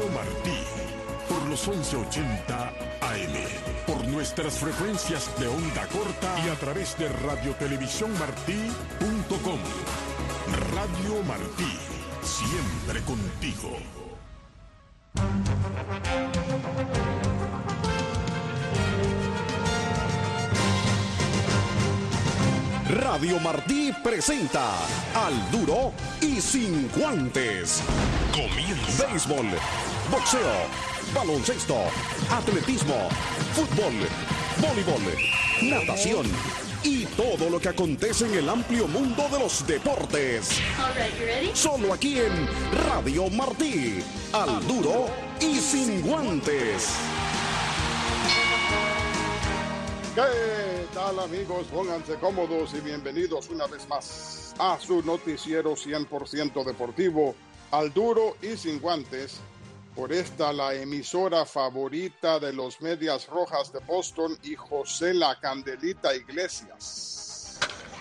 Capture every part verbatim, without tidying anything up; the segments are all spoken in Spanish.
Radio Martí, por los once ochenta A M, por nuestras frecuencias de onda corta y a través de radiotelevisión martí punto com. Radio Martí, siempre contigo. Radio Martí presenta Al Duro y Sin Guantes. Comienza. Béisbol, boxeo, baloncesto, atletismo, fútbol, voleibol, natación y todo lo que acontece en el amplio mundo de los deportes. All right, you ready? Solo aquí en Radio Martí. Al Duro y Sin Guantes. ¿Qué tal, amigos? Pónganse cómodos y bienvenidos una vez más a su noticiero cien por ciento deportivo, Al Duro y Sin Guantes, por esta la emisora favorita de los Medias Rojas de Boston y José La Candelita Iglesias.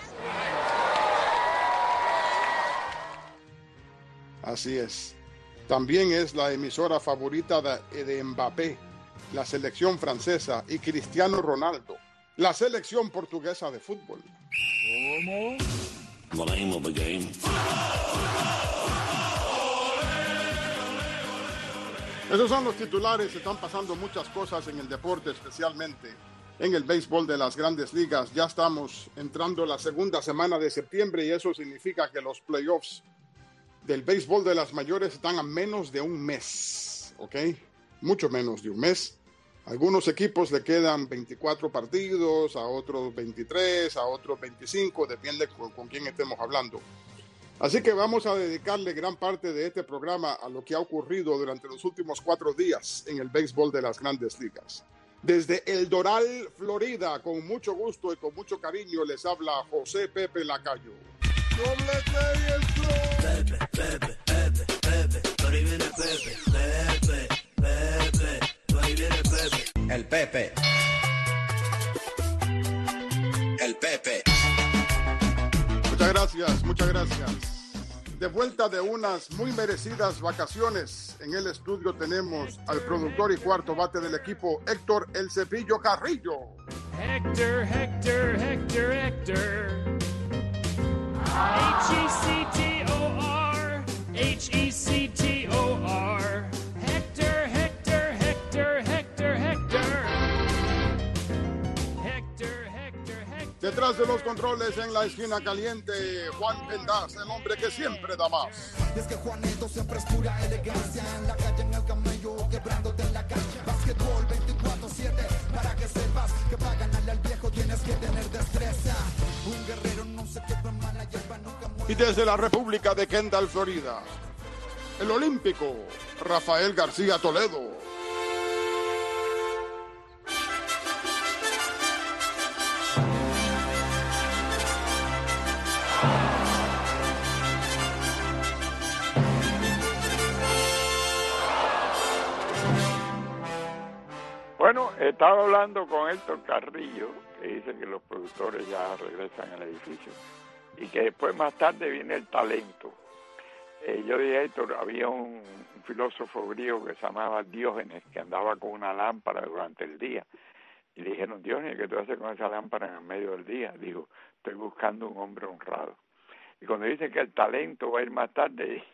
Así es. También es la emisora favorita de, de Mbappé, la selección francesa, y Cristiano Ronaldo, la selección portuguesa de fútbol. ¿Cómo? The name of the game. Esos son los titulares. Están pasando muchas cosas en el deporte, especialmente en el béisbol de las Grandes Ligas. Ya estamos entrando la segunda semana de septiembre y eso significa que los playoffs del béisbol de las mayores están a menos de un mes, ¿ok? Mucho menos de un mes. Algunos equipos le quedan veinticuatro partidos, a otros veintitrés, a otros veinticinco, depende con, con quién estemos hablando. Así que vamos a dedicarle gran parte de este programa a lo que ha ocurrido durante los últimos cuatro días en el béisbol de las Grandes Ligas. Desde El Doral, Florida, con mucho gusto y con mucho cariño, les habla José Pepe Lacayo. ¡Doblete y el flow! Pepe, Pepe, Pepe, Pepe, por ahí viene Pepe, Pepe, Pepe, por ahí viene Pepe. El Pepe. El Pepe. Muchas gracias, muchas gracias. De vuelta de unas muy merecidas vacaciones, en el estudio tenemos al productor y cuarto bate del equipo, Héctor El Cepillo Carrillo. Hector, Hector, Hector, Hector. H E C T O R, H E C T O R. Hector, Hector, Hector, Hector, Hector. Hector, Hector, Hector. Detrás de los controles, en la esquina caliente, Juan Pendaz, el hombre que siempre da más. Es que Juanito siempre es pura elegancia, en la calle, en el camello, quebrándote en la cancha. Básquetbol veinticuatro siete, para que sepas que para ganarle al viejo tienes que tener destreza. Un guerrero no se quebra mala hierba, nunca muere. Y desde la República de Kendall, Florida, el olímpico Rafael García Toledo. Bueno, estaba hablando con Héctor Carrillo, que dice que los productores ya regresan al edificio y que después más tarde viene el talento. Eh, yo dije, Héctor, había un, un filósofo griego que se llamaba Diógenes, que andaba con una lámpara durante el día. Y le dijeron, Diógenes, ¿qué tú haces con esa lámpara en el medio del día? Digo, estoy buscando un hombre honrado. Y cuando dice que el talento va a ir más tarde,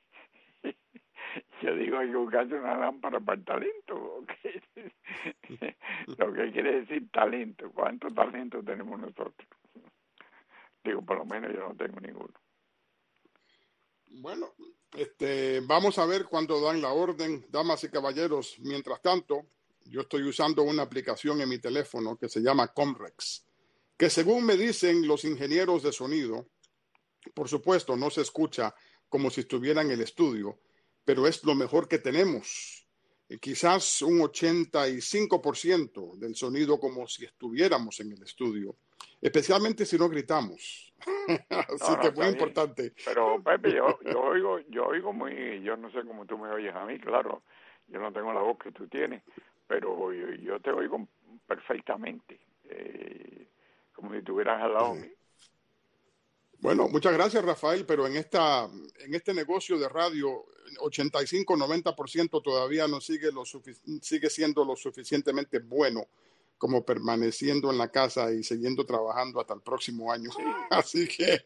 yo digo, hay que buscarse una lámpara para el talento. ¿Okay? Lo que quiere decir talento. ¿Cuánto talento tenemos nosotros? Digo, por lo menos yo no tengo ninguno. Bueno, este, vamos a ver cuando dan la orden, damas y caballeros. Mientras tanto, yo estoy usando una aplicación en mi teléfono que se llama Comrex, que según me dicen los ingenieros de sonido, por supuesto no se escucha como si estuviera en el estudio, pero es lo mejor que tenemos. Y quizás un ochenta y cinco por ciento del sonido como si estuviéramos en el estudio, especialmente si no gritamos. Así No, que no, muy está importante. bien. Pero Pepe, yo, yo oigo, yo oigo muy, yo no sé cómo tú me oyes a mí, claro, yo no tengo la voz que tú tienes, pero yo, yo te oigo perfectamente, eh, como si estuvieras al lado mío. Bueno, muchas gracias, Rafael, pero en esta, en este negocio de radio ochenta y cinco, noventa por ciento todavía no sigue, lo sufic- sigue siendo lo suficientemente bueno como permaneciendo en la casa y siguiendo trabajando hasta el próximo año. Así que...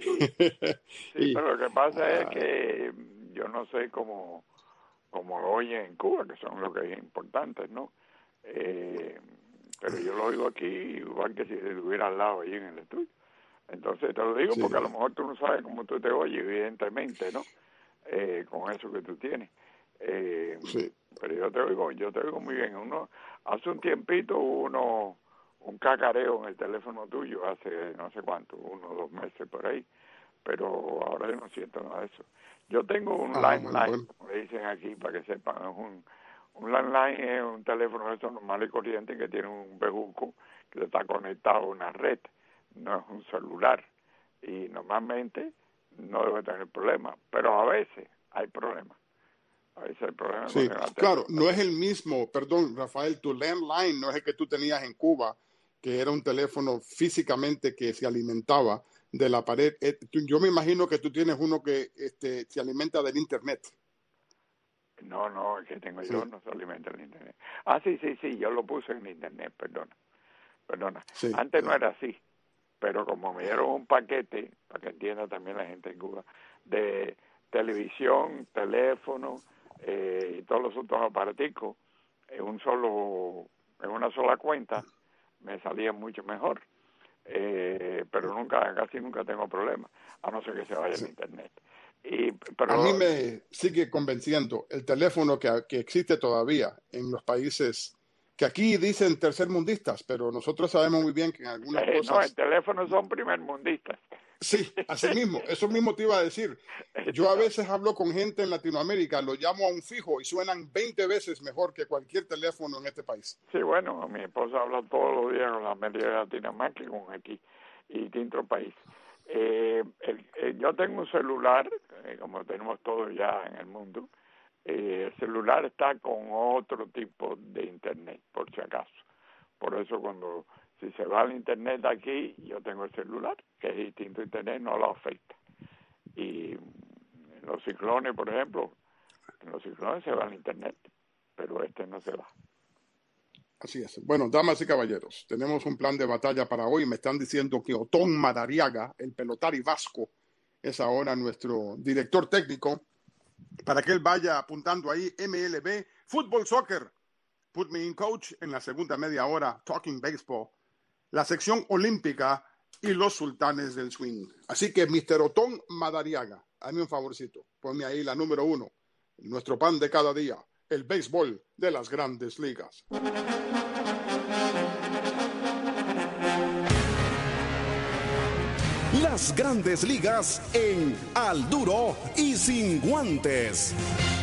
Sí, y, pero lo que pasa es ah, que yo no sé cómo, cómo lo oyen en Cuba, que son los que es importantes, ¿no? Eh, pero yo lo oigo aquí igual que si estuviera al lado ahí en el estudio. Entonces te lo digo sí. porque a lo mejor tú no sabes cómo tú te oyes, evidentemente, ¿no? Eh, con eso que tú tienes. Eh, Sí. Pero yo te oigo, yo te oigo muy bien. Uno hace un tiempito hubo uno un cacareo en el teléfono tuyo, hace no sé cuánto, uno o dos meses por ahí, pero ahora yo no siento nada de eso. Yo tengo un Ah, landline, bueno, bueno. como le dicen aquí, para que sepan, es un, un landline es un teléfono de esos normal y corriente que tiene un bejuco que está conectado a una red, no es un celular, y normalmente no debe tener problema, pero a veces hay problemas. A veces hay problemas Sí, con el claro, teléfono. no es el mismo, perdón, Rafael, tu landline no es el que tú tenías en Cuba, que era un teléfono físicamente que se alimentaba de la pared. Eh, tú- Yo me imagino que tú tienes uno que este, se alimenta del internet. No, no, el que tengo Sí. yo no se alimenta en internet. Ah, sí, sí, sí, yo lo puse en internet, perdona. Perdona. Sí, Antes no sí. era así, pero como me dieron un paquete, para que entienda también la gente en Cuba, de televisión, teléfono eh, y todos los otros aparaticos, en un solo, en una sola cuenta, me salía mucho mejor. Eh, pero nunca, casi nunca tengo problemas, a no ser que se vaya Sí. el internet. Y, A mí pero me sigue convenciendo el teléfono que, que existe todavía en los países que aquí dicen tercermundistas, pero nosotros sabemos muy bien que en algunas eh, no, el cosas... teléfono son primermundistas. Sí, así mismo, eso mismo te iba a decir. Yo a veces hablo con gente en Latinoamérica, lo llamo a un fijo y suenan veinte veces mejor que cualquier teléfono en este país. Sí, bueno, mi esposa habla todos los días con la media latina más que con aquí y distintos países. Eh, el, eh, yo tengo un celular, eh, como tenemos todos ya en el mundo. Eh, el celular está con otro tipo de internet, por si acaso. Por eso cuando si se va al internet aquí, yo tengo el celular, que es distinto a internet, no lo afecta. Y en los ciclones, por ejemplo, en los ciclones se va al internet, pero este no se va. Así es. Bueno, damas y caballeros, tenemos un plan de batalla para hoy. Me están diciendo que Otón Madariaga, el pelotari vasco, es ahora nuestro director técnico, para que él vaya apuntando ahí M L B, Fútbol Soccer, Put Me In Coach en la segunda media hora, Talking Baseball, la sección olímpica y los sultanes del swing. Así que, mister Otón Madariaga, hazme un favorcito, ponme ahí la número uno, nuestro pan de cada día, el béisbol de las grandes ligas. Las grandes ligas en Al Duro y Sin Guantes.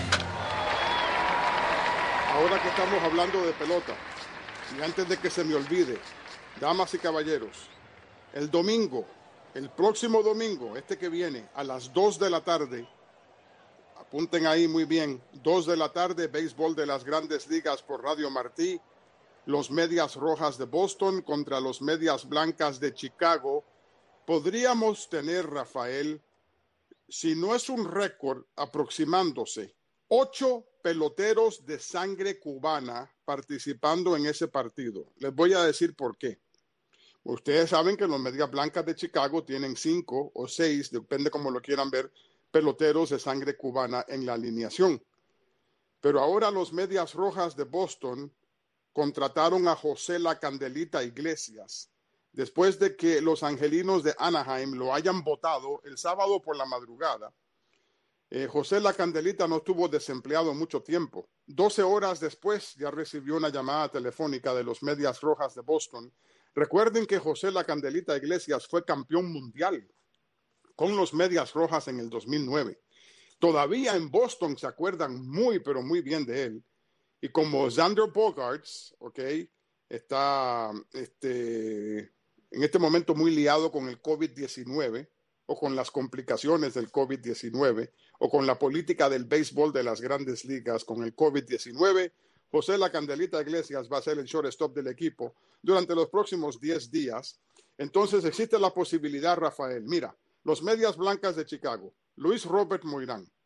Ahora que estamos hablando de pelota, y antes de que se me olvide, damas y caballeros, el domingo, el próximo domingo, este que viene, a las dos de la tarde, apunten ahí muy bien, dos de la tarde, béisbol de las grandes ligas por Radio Martí, los Medias Rojas de Boston contra los Medias Blancas de Chicago. Podríamos tener, Rafael, si no es un récord, aproximándose, ocho peloteros de sangre cubana participando en ese partido. Les voy a decir por qué. Ustedes saben que los Medias Blancas de Chicago tienen cinco o seis, depende cómo lo quieran ver, peloteros de sangre cubana en la alineación. Pero ahora los Medias Rojas de Boston contrataron a José La Candelita Iglesias, después de que los angelinos de Anaheim lo hayan votado el sábado por la madrugada. Eh, José La Candelita no estuvo desempleado mucho tiempo. doce horas después ya recibió una llamada telefónica de los Medias Rojas de Boston. Recuerden que José La Candelita Iglesias fue campeón mundial con los Medias Rojas en el dos mil nueve. Todavía en Boston se acuerdan muy, pero muy bien de él. Y como Xander Bogaerts, ok, está este, en este momento muy liado con el COVID diecinueve o con las complicaciones del COVID diecinueve o con la política del béisbol de las grandes ligas con el COVID diecinueve, José La Candelita Iglesias va a ser el shortstop del equipo durante los próximos diez días. Entonces existe la posibilidad, Rafael, mira, los Medias Blancas de Chicago, Luis Robert Moirán,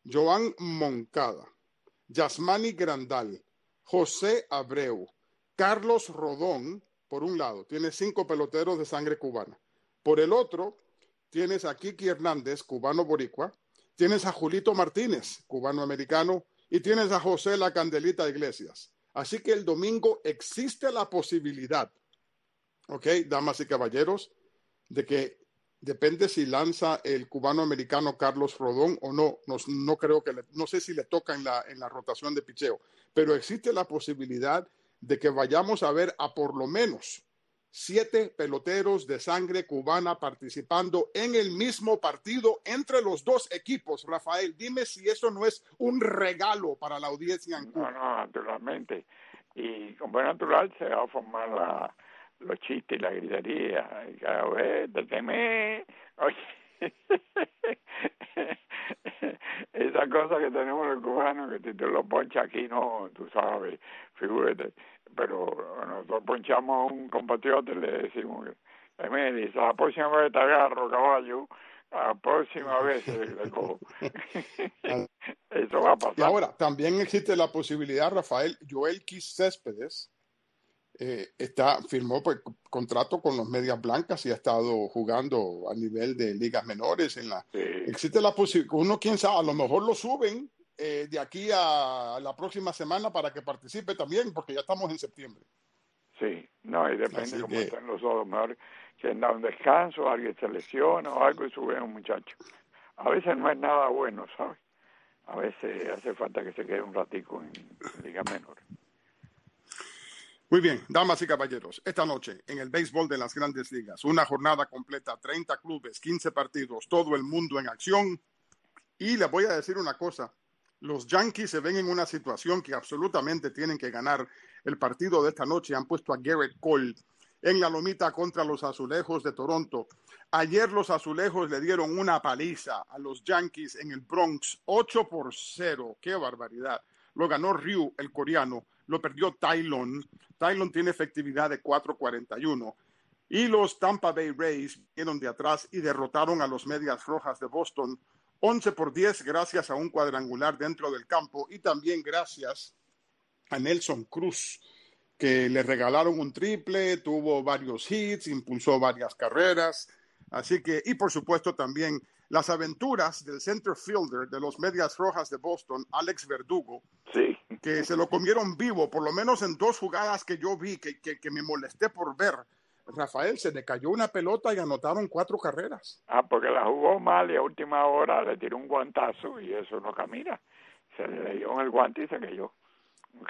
Joan Moncada, Yasmani Grandal, José Abreu, Carlos Rodón, por un lado, tiene cinco peloteros de sangre cubana. Por el otro, tienes a Kiki Hernández, cubano-boricua, tienes a Julito Martínez, cubano-americano, y tienes a José La Candelita Iglesias. Así que el domingo existe la posibilidad, ok, damas y caballeros, de que depende si lanza el cubano-americano Carlos Rodón o no. No, no creo que le, no sé si le toca en la, en la rotación de picheo, pero existe la posibilidad de que vayamos a ver a por lo menos siete peloteros de sangre cubana participando en el mismo partido entre los dos equipos. Rafael, dime si eso no es un regalo para la audiencia en Cuba. No, no, naturalmente. Y como es natural, se va a formar la, los chistes y la gritería. Y cada vez, deteme. Oye, esa cosa que tenemos los cubanos, que si te lo ponchas aquí, no, tú sabes, figúrate. Pero nosotros ponchamos a un compatriota y le decimos, Emily, la próxima vez te agarro, caballo, la próxima vez le cojo. Eso va a pasar. Y ahora, también existe la posibilidad, Rafael, Joel Quis Céspedes eh, está, firmó pues, contrato con los Medias Blancas y ha estado jugando a nivel de ligas menores. En la, sí. Existe la posibilidad, uno quién sabe, a lo mejor lo suben Eh, de aquí a la próxima semana para que participe también, porque ya estamos en septiembre. Sí, no, y depende Así cómo que... estén los otros, mejor que han dado un descanso, alguien se lesiona o algo y suben a un muchacho. A veces no es nada bueno, ¿sabes? A veces hace falta que se quede un ratico en, en Liga Menor. Muy bien, damas y caballeros, esta noche en el béisbol de las Grandes Ligas, una jornada completa, treinta clubes, quince partidos, todo el mundo en acción. Y les voy a decir una cosa, los Yankees se ven en una situación que absolutamente tienen que ganar el partido de esta noche. Han puesto a Garrett Cole en la lomita contra los Azulejos de Toronto. Ayer los Azulejos le dieron una paliza a los Yankees en el Bronx, ocho por cero. ¡Qué barbaridad! Lo ganó Ryu, el coreano. Lo perdió Tylon. Tylon tiene efectividad de cuatro cuarenta y uno. Y los Tampa Bay Rays vinieron de atrás y derrotaron a los Medias Rojas de Boston once por diez gracias a un cuadrangular dentro del campo y también gracias a Nelson Cruz, que le regalaron un triple, tuvo varios hits, impulsó varias carreras. Así que, y por supuesto también las aventuras del center fielder de los Medias Rojas de Boston, Alex Verdugo, sí. que se lo comieron vivo, por lo menos en dos jugadas que yo vi, que, que, que me molesté por ver. Rafael, se le cayó una pelota y anotaron cuatro carreras. Ah, porque la jugó mal y a última hora le tiró un guantazo y eso no camina. Se le dio en el guante y se cayó. ¿Ok?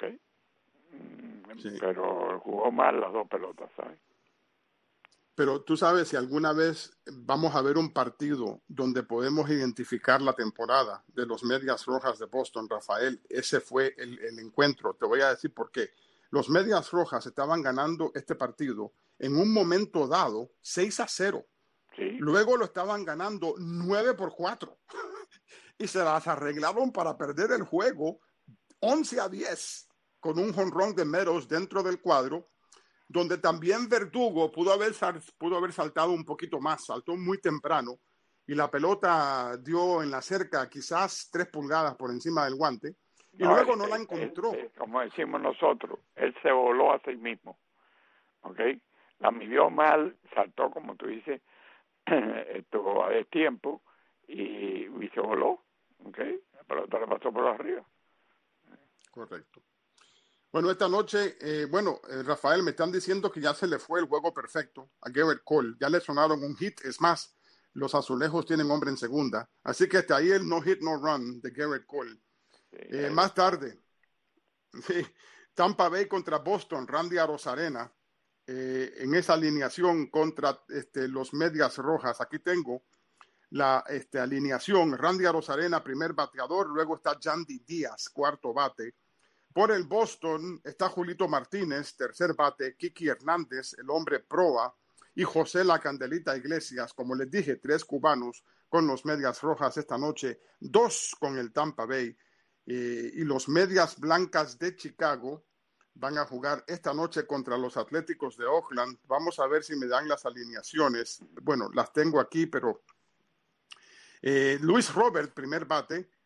Sí. Pero jugó mal las dos pelotas, ¿sabes? Pero tú sabes, si alguna vez vamos a ver un partido donde podemos identificar la temporada de los Medias Rojas de Boston, Rafael, ese fue el, el encuentro. Te voy a decir por qué. Los Medias Rojas estaban ganando este partido en un momento dado seis a cero. Sí. Luego lo estaban ganando nueve por cuatro. Y se las arreglaron para perder el juego once a diez con un jonrón de Meadows dentro del cuadro, donde también Verdugo pudo haber, pudo haber saltado un poquito más, saltó muy temprano y la pelota dio en la cerca quizás tres pulgadas por encima del guante y no, luego él, no la encontró. Él, él, como decimos nosotros, él se voló a sí mismo. ¿Ok? La midió mal, saltó, como tú dices, esto a destiempo y, y se voló. ¿Ok? La pelota le pasó por arriba. Correcto. Bueno, esta noche, eh, bueno, eh, Rafael, me están diciendo que ya se le fue el juego perfecto a Garrett Cole. Ya le sonaron un hit. Es más, los Azulejos tienen hombre en segunda. Así que hasta ahí el no hit, no run de Garrett Cole. Sí, eh, más tarde, sí, Tampa Bay contra Boston, Randy Arozarena. Eh, en esa alineación contra este, los Medias Rojas. Aquí tengo la este, alineación. Randy Arozarena, primer bateador. Luego está Yandy Díaz, cuarto bate. Por el Boston está Julito Martínez, tercer bate. Kiki Hernández, el hombre proa. Y José La Candelita Iglesias. Como les dije, tres cubanos con los Medias Rojas esta noche. Dos con el Tampa Bay. Eh, y los Medias Blancas de Chicago van a jugar esta noche contra los Atléticos de Oakland. Vamos a ver si me dan las alineaciones. Bueno, las tengo aquí, pero eh, Luis Robert, primer bate.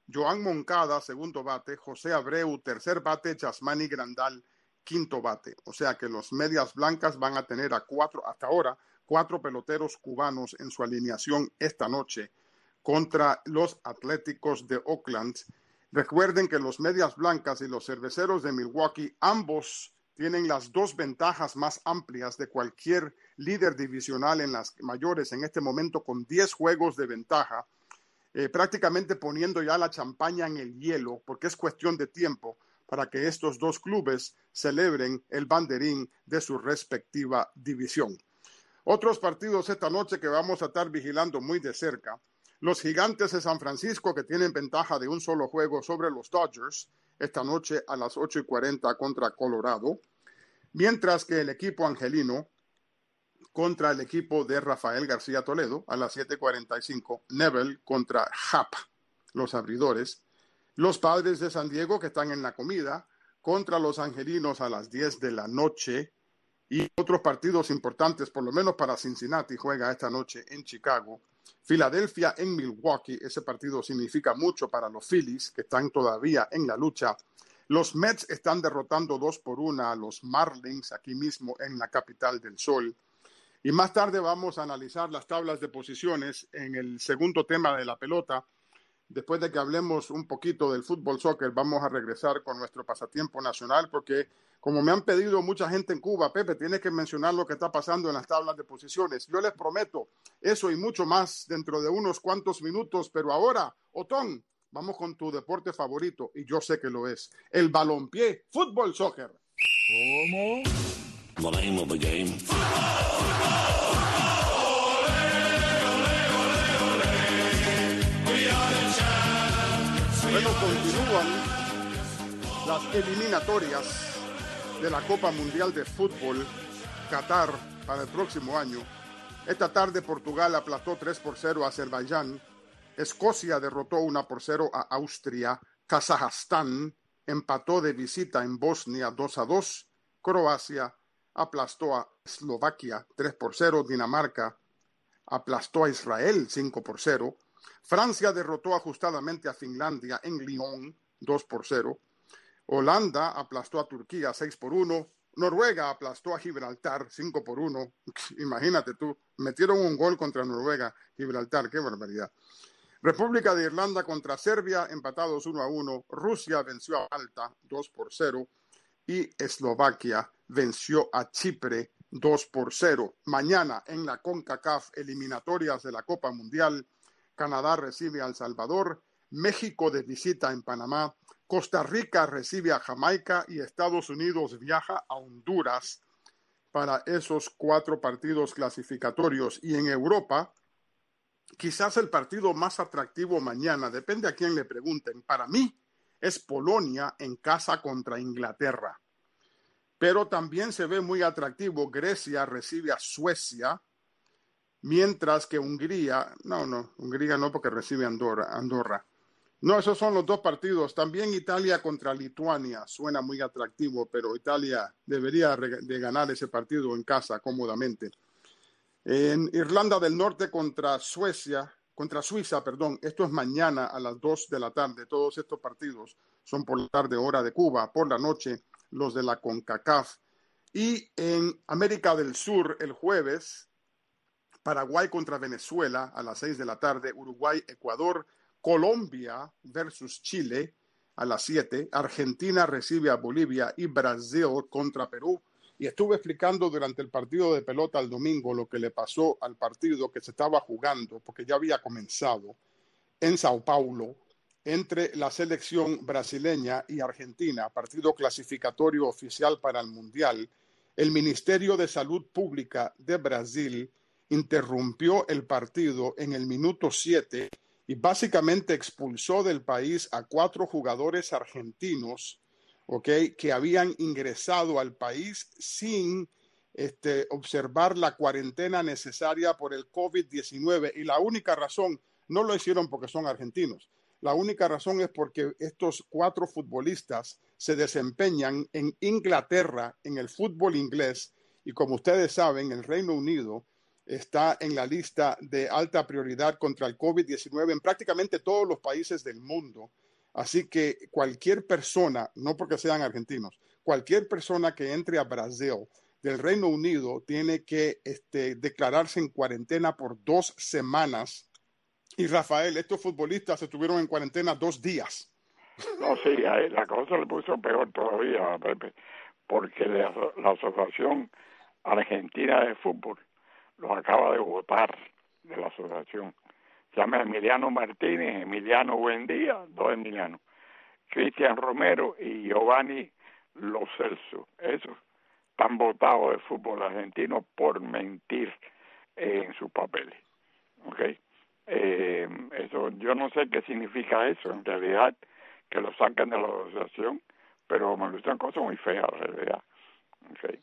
Joan Moncada, segundo bate, José Abreu, tercer bate, Yasmani Grandal, quinto bate. O sea que los Medias Blancas van a tener a cuatro, hasta ahora, cuatro peloteros cubanos en su alineación esta noche contra los Atléticos de Oakland. Recuerden que los Medias Blancas y los Cerveceros de Milwaukee, ambos tienen las dos ventajas más amplias de cualquier líder divisional en las mayores en este momento, con diez juegos de ventaja, eh, prácticamente poniendo ya la champaña en el hielo, porque es cuestión de tiempo para que estos dos clubes celebren el banderín de su respectiva división. Otros partidos esta noche que vamos a estar vigilando muy de cerca. Los Gigantes de San Francisco, que tienen ventaja de un solo juego sobre los Dodgers, esta noche a las ocho y cuarenta contra Colorado. Mientras que el equipo angelino contra el equipo de Rafael García Toledo a las siete y cuarenta y cinco. Neville contra Happ, los abridores. Los Padres de San Diego, que están en la comida, contra los angelinos a las diez de la noche. Y otros partidos importantes, por lo menos para Cincinnati, juega esta noche en Chicago. Filadelfia en Milwaukee, ese partido significa mucho para los Phillies, que están todavía en la lucha. Los Mets están derrotando dos por una a los Marlins, aquí mismo en la capital del sol. Y más tarde vamos a analizar las tablas de posiciones en el segundo tema de la pelota. Después de que hablemos un poquito del fútbol soccer, vamos a regresar con nuestro pasatiempo nacional, porque como me han pedido mucha gente en Cuba, Pepe, tienes que mencionar lo que está pasando en las tablas de posiciones. Yo les prometo eso y mucho más dentro de unos cuantos minutos, pero ahora, Otón, vamos con tu deporte favorito, y yo sé que lo es, el balompié, fútbol soccer. ¿Cómo? The name of the game. Bueno, continúan las eliminatorias de la Copa Mundial de Fútbol Qatar para el próximo año. Esta tarde Portugal aplastó tres por cero a Azerbaiyán. Escocia derrotó uno por cero a Austria. Kazajstán empató de visita en Bosnia dos a dos. Croacia aplastó a Eslovaquia tres por cero. Dinamarca aplastó a Israel cinco por cero. Francia derrotó ajustadamente a Finlandia en Lyon dos por cero. Holanda aplastó a Turquía seis por uno. Noruega aplastó a Gibraltar cinco por uno. Imagínate tú, metieron un gol contra Noruega, Gibraltar, qué barbaridad. República de Irlanda contra Serbia, empatados uno a uno. Rusia venció a Malta dos por cero. Y Eslovaquia venció a Chipre dos por cero. Mañana en la CONCACAF, eliminatorias de la Copa Mundial, Canadá recibe a El Salvador, México de visita en Panamá, Costa Rica recibe a Jamaica y Estados Unidos viaja a Honduras para esos cuatro partidos clasificatorios. Y en Europa, quizás el partido más atractivo mañana, depende a quién le pregunten, para mí es Polonia en casa contra Inglaterra. Pero también se ve muy atractivo, Grecia recibe a Suecia, mientras que Hungría, no, no, Hungría no porque recibe a Andorra, Andorra. No, esos son los dos partidos. También Italia contra Lituania suena muy atractivo, pero Italia debería de ganar ese partido en casa cómodamente. En Irlanda del Norte contra Suecia, contra Suiza, perdón, esto es mañana a las dos de la tarde. Todos estos partidos son por la tarde, hora de Cuba, por la noche los de la CONCACAF. Y en América del Sur, el jueves, Paraguay contra Venezuela a las seis de la tarde, Uruguay, Ecuador, Colombia versus Chile a las siete, Argentina recibe a Bolivia y Brasil contra Perú. Y estuve explicando durante el partido de pelota el domingo lo que le pasó al partido que se estaba jugando, porque ya había comenzado en Sao Paulo, entre la selección brasileña y Argentina, partido clasificatorio oficial para el Mundial. El Ministerio de Salud Pública de Brasil interrumpió el partido en el minuto siete y básicamente expulsó del país a cuatro jugadores argentinos, ¿okay?, que habían ingresado al país sin este, observar la cuarentena necesaria por el COVID diecinueve. Y la única razón, no lo hicieron porque son argentinos, la única razón es porque estos cuatro futbolistas se desempeñan en Inglaterra, en el fútbol inglés, y como ustedes saben, el Reino Unido está en la lista de alta prioridad contra el COVID diecinueve en prácticamente todos los países del mundo. Así que cualquier persona, no porque sean argentinos, cualquier persona que entre a Brasil del Reino Unido tiene que este, declararse en cuarentena por dos semanas. Y Rafael, estos futbolistas estuvieron en cuarentena dos días. No, sí, ahí la cosa le puso peor todavía, Pepe, porque la, la Asociación Argentina de Fútbol los acaba de votar de la asociación. Se llama Emiliano Martínez, Emiliano Buendía, dos Emiliano, Cristian Romero y Giovanni Lo Celso. Esos están votados de fútbol argentino por mentir eh, en sus papeles. ¿Okay? Eh, eso, yo no sé qué significa eso en realidad, que lo saquen de la asociación, pero me gustan cosas muy feas en realidad. Okay.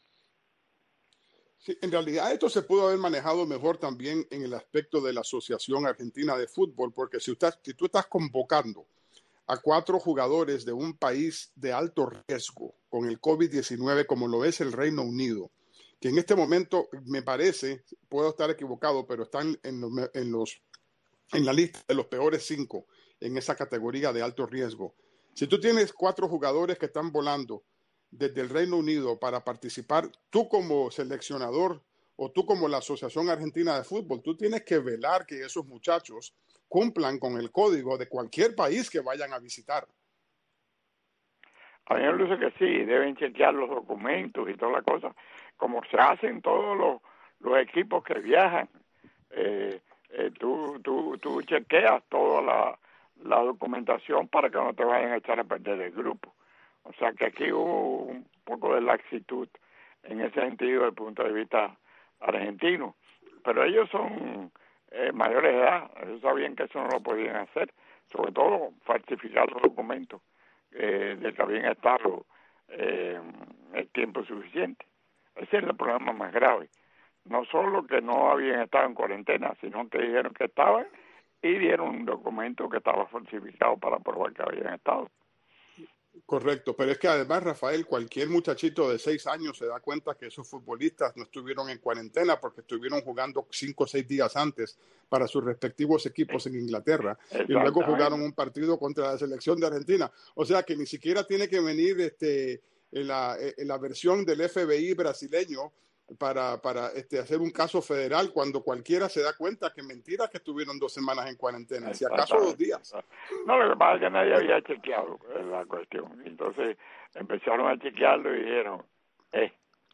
Sí, en realidad esto se pudo haber manejado mejor también en el aspecto de la Asociación Argentina de Fútbol, porque si, usted, si tú estás convocando a cuatro jugadores de un país de alto riesgo con el COVID diecinueve, como lo es el Reino Unido, que en este momento me parece, puedo estar equivocado, pero están en los, en los en la lista de los peores cinco en esa categoría de alto riesgo. Si tú tienes cuatro jugadores que están volando desde el Reino Unido para participar, tú como seleccionador o tú como la Asociación Argentina de Fútbol, tú tienes que velar que esos muchachos cumplan con el código de cualquier país que vayan a visitar. A mí me parece que sí, deben chequear los documentos y toda la cosa, como se hacen todos los, los equipos que viajan. Eh, eh, tú, tú, tú chequeas toda la, la documentación para que no te vayan a echar a perder el grupo. O sea que aquí hubo un poco de laxitud en ese sentido desde el punto de vista argentino. Pero ellos son eh, mayores de edad, ellos sabían que eso no lo podían hacer, sobre todo falsificar los documentos eh, de que habían estado eh, el tiempo suficiente. Ese es el problema más grave. No solo que no habían estado en cuarentena, sino que dijeron que estaban y dieron un documento que estaba falsificado para probar que habían estado. Correcto, pero es que además, Rafael, cualquier muchachito de seis años se da cuenta que esos futbolistas no estuvieron en cuarentena porque estuvieron jugando cinco o seis días antes para sus respectivos equipos en Inglaterra y luego jugaron un partido contra la selección de Argentina. O sea que ni siquiera tiene que venir este, en, la, en la versión del F B I brasileño para, para este, hacer un caso federal cuando cualquiera se da cuenta que mentira que estuvieron dos semanas en cuarentena, si acaso dos días. No, lo que pasa es que nadie había chequeado la cuestión. Entonces empezaron a chequearlo y dijeron, eh,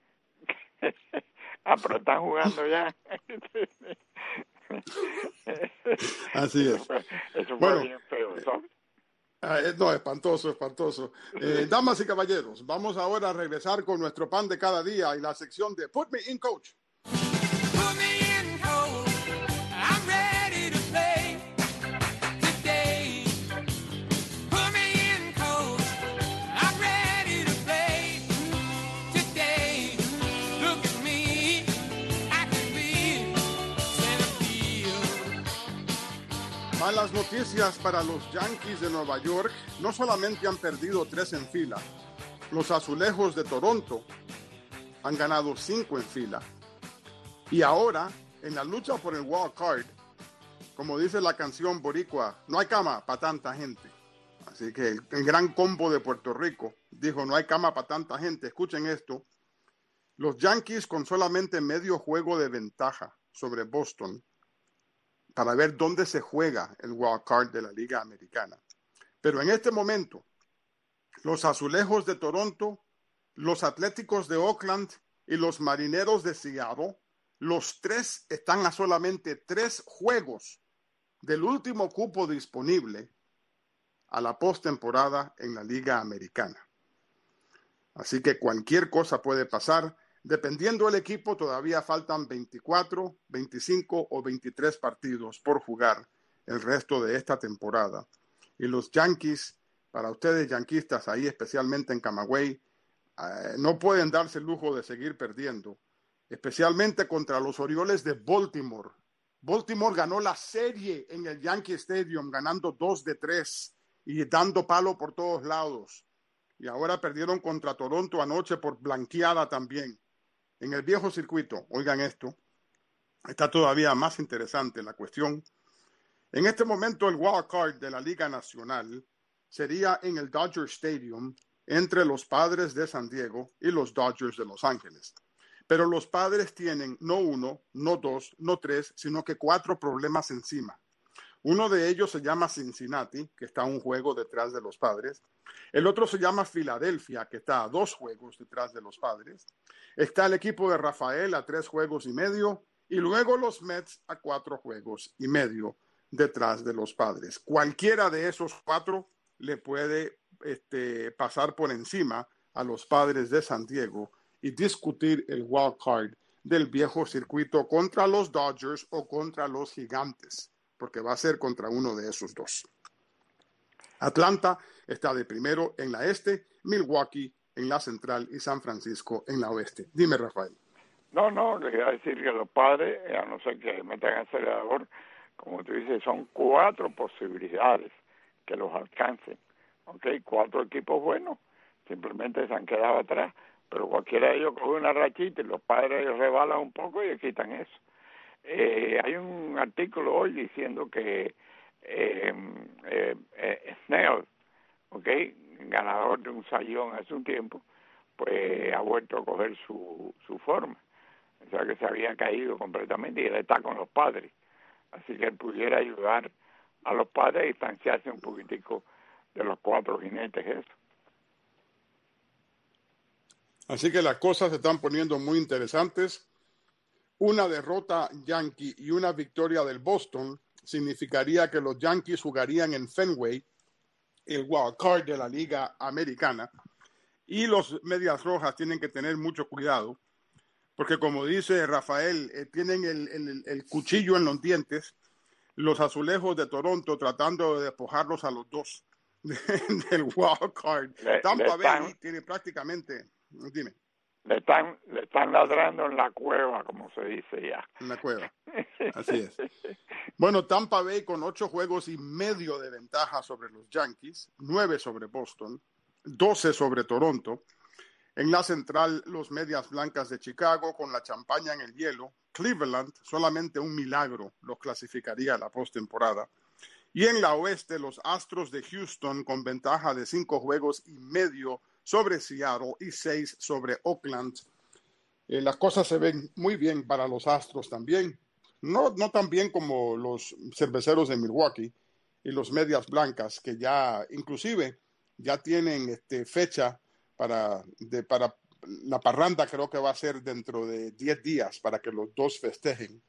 ah, pero están jugando ya. Así es. Eso fue, eso fue bueno, bien feo, ¿sabes? Eh, no, espantoso, espantoso. Eh, damas y caballeros, vamos ahora a regresar con nuestro pan de cada día y la sección de Put Me In, Coach. Put me in, coach. I'm ready to play today. Put me in, coach. I'm ready to play today. Look at me, I can be center field. Malas noticias para los Yankees de Nueva York. No solamente han perdido tres en fila, los Azulejos de Toronto han ganado cinco en fila. Y ahora, en la lucha por el wild card, como dice la canción boricua, no hay cama para tanta gente. Así que el, el gran combo de Puerto Rico dijo, no hay cama para tanta gente. Escuchen esto. Los Yankees con solamente medio juego de ventaja sobre Boston para ver dónde se juega el wild card de la Liga Americana. Pero en este momento, los Azulejos de Toronto, los Atléticos de Oakland y los Marineros de Seattle, los tres están a solamente tres juegos del último cupo disponible a la postemporada en la Liga Americana. Así que cualquier cosa puede pasar. Dependiendo del equipo, todavía faltan veinticuatro, veinticinco o veintitrés partidos por jugar el resto de esta temporada. Y los Yankees, para ustedes yanquistas ahí, especialmente en Camagüey, eh, no pueden darse el lujo de seguir perdiendo, especialmente contra los Orioles de Baltimore. Baltimore ganó la serie en el Yankee Stadium, ganando dos de tres y dando palo por todos lados. Y ahora perdieron contra Toronto anoche por blanqueada también. En el viejo circuito, oigan esto, está todavía más interesante la cuestión. En este momento el wild card de la Liga Nacional sería en el Dodger Stadium entre los Padres de San Diego y los Dodgers de Los Ángeles. Pero los Padres tienen no uno, no dos, no tres, sino que cuatro problemas encima. Uno de ellos se llama Cincinnati, que está a un juego detrás de los Padres. El otro se llama Filadelfia, que está a dos juegos detrás de los Padres. Está el equipo de Rafael a tres juegos y medio. Y luego los Mets a cuatro juegos y medio detrás de los Padres. Cualquiera de esos cuatro le puede este, pasar por encima a los Padres de San Diego y discutir el wild card del viejo circuito contra los Dodgers o contra los Gigantes, porque va a ser contra uno de esos dos. Atlanta está de primero en la este, Milwaukee en la central y San Francisco en la oeste. Dime, Rafael. No, no, les iba a decir que los Padres, a no ser que metan acelerador, como tú dices, son cuatro posibilidades que los alcancen. ¿Ok? Cuatro equipos buenos, simplemente se han quedado atrás, pero cualquiera de ellos coge una rachita y los Padres rebalan un poco y le quitan eso. Eh, hay un artículo hoy diciendo que eh, eh, eh, Snell, ¿ok?, ganador de un sayón hace un tiempo, pues ha vuelto a coger su, su forma. O sea que se había caído completamente y él está con los Padres. Así que él pudiera ayudar a los Padres a distanciarse un poquitico de los cuatro jinetes eso. Así que las cosas se están poniendo muy interesantes. Una derrota Yankee y una victoria del Boston significaría que los Yankees jugarían en Fenway, el wild card de la Liga Americana, y los Medias Rojas tienen que tener mucho cuidado, porque como dice Rafael, eh, tienen el, el, el cuchillo en los dientes, los Azulejos de Toronto tratando de despojarlos a los dos de, del wild card. Le, Tampa le están, Bay tiene prácticamente, dime. Le están, le están ladrando en la cueva, como se dice ya. En la cueva, así es. Bueno, Tampa Bay con ocho juegos y medio de ventaja sobre los Yankees, nueve sobre Boston, doce sobre Toronto. En la central, los Medias Blancas de Chicago con la champaña en el hielo. Cleveland, solamente un milagro los clasificaría a la postemporada. Y en la oeste, los Astros de Houston con ventaja de cinco juegos y medio sobre Seattle y seis sobre Oakland. Eh, las cosas se ven muy bien para los Astros también. No, no tan bien como los Cerveceros de Milwaukee y los Medias Blancas, que ya inclusive ya tienen este, fecha para, de, para la parranda. Creo que va a ser dentro de diez días para que los dos festejen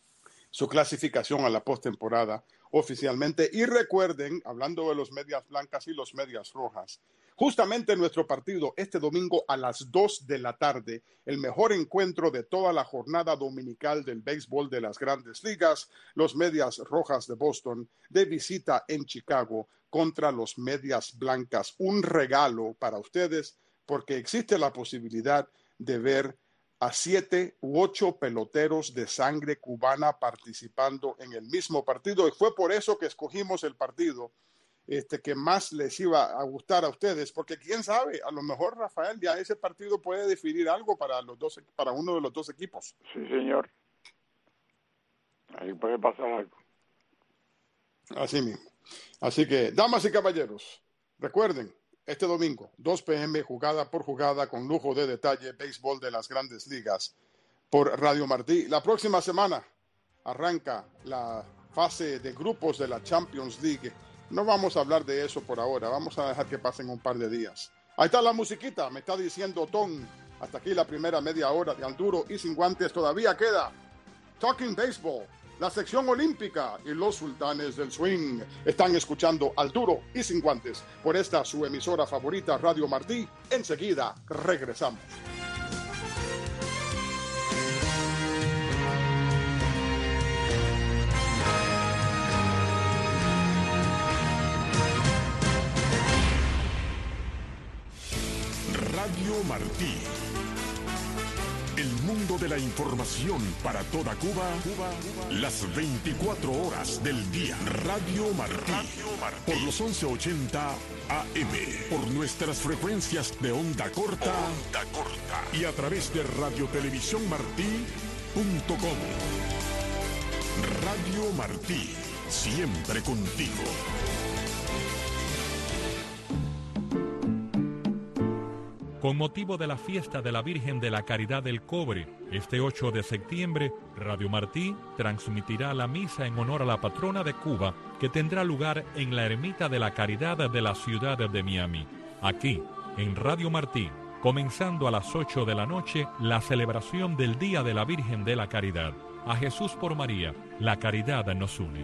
su clasificación a la postemporada oficialmente. Y recuerden, hablando de los Medias Blancas y los Medias Rojas, justamente nuestro partido este domingo a las dos de la tarde, el mejor encuentro de toda la jornada dominical del béisbol de las Grandes Ligas, los Medias Rojas de Boston de visita en Chicago contra los Medias Blancas. Un regalo para ustedes porque existe la posibilidad de ver a siete u ocho peloteros de sangre cubana participando en el mismo partido, y fue por eso que escogimos el partido este, que más les iba a gustar a ustedes, porque quién sabe, a lo mejor, Rafael, ya ese partido puede definir algo para los dos, para uno de los dos equipos. Sí, señor. Ahí puede pasar algo. Así mismo. Así que, damas y caballeros, recuerden, este domingo, dos pe eme, jugada por jugada, con lujo de detalle, béisbol de las Grandes Ligas por Radio Martí. La próxima semana arranca la fase de grupos de la Champions League. No vamos a hablar de eso por ahora, vamos a dejar que pasen un par de días. Ahí está la musiquita, me está diciendo Tom. Hasta aquí la primera media hora de Al Duro y Sin Guantes. Todavía queda Talking Baseball, la sección olímpica y los sultanes del swing. Están escuchando Al Duro y Sin Guantes por esta su emisora favorita, Radio Martí. Enseguida regresamos. Radio Martí. El mundo de la información para toda Cuba, Cuba, las veinticuatro horas del día. Radio Martí, Radio Martí. Por los once ochenta A M, por nuestras frecuencias de onda corta, onda corta y a través de radio televisión martí punto com. Radio Martí, siempre contigo. Con motivo de la fiesta de la Virgen de la Caridad del Cobre, este ocho de septiembre, Radio Martí transmitirá la misa en honor a la patrona de Cuba, que tendrá lugar en la Ermita de la Caridad de la ciudad de Miami. Aquí, en Radio Martí, comenzando a las ocho de la noche, la celebración del Día de la Virgen de la Caridad. A Jesús por María, la caridad nos une.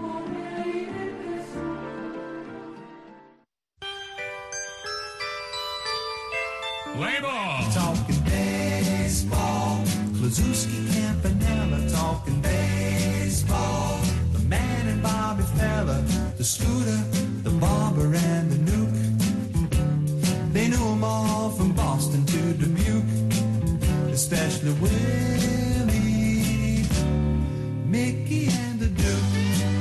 Play ball. Talking baseball, Klazuski, Campanella, talking baseball. The man and Bobby Fella, the Scooter, the Barber and the Nuke. They knew them all from Boston to Dubuque, especially Willie, Mickey and the Duke.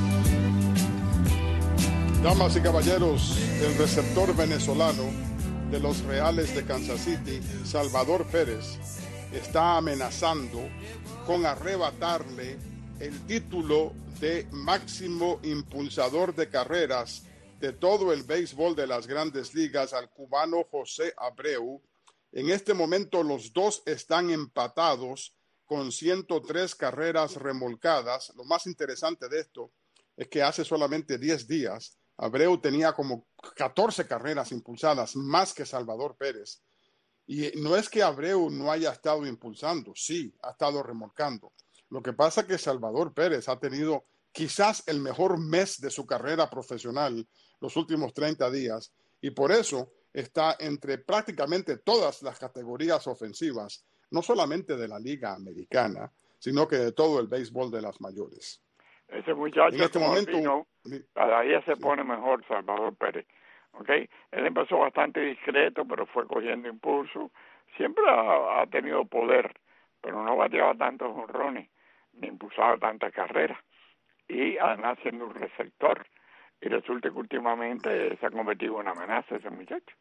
Damas y caballeros, el receptor venezolano de los Reales de Kansas City, Salvador Pérez, está amenazando con arrebatarle el título de máximo impulsador de carreras de todo el béisbol de las Grandes Ligas al cubano José Abreu. En este momento los dos están empatados con ciento tres carreras remolcadas. Lo más interesante de esto es que hace solamente diez días Abreu tenía como catorce carreras impulsadas, más que Salvador Pérez. Y no es que Abreu no haya estado impulsando, sí, ha estado remolcando. Lo que pasa es que Salvador Pérez ha tenido quizás el mejor mes de su carrera profesional los últimos treinta días, y por eso está entre prácticamente todas las categorías ofensivas, no solamente de la Liga Americana, sino que de todo el béisbol de las mayores. Ese muchacho, En este como momento, vino, cada día se pone mejor Salvador Pérez. ¿Okay? Él empezó bastante discreto, pero fue cogiendo impulso. Siempre ha, ha tenido poder, pero no bateaba tantos jonrones, ni impulsaba tantas carreras. Y además siendo un receptor. Y resulta que últimamente se ha convertido en una amenaza ese muchacho.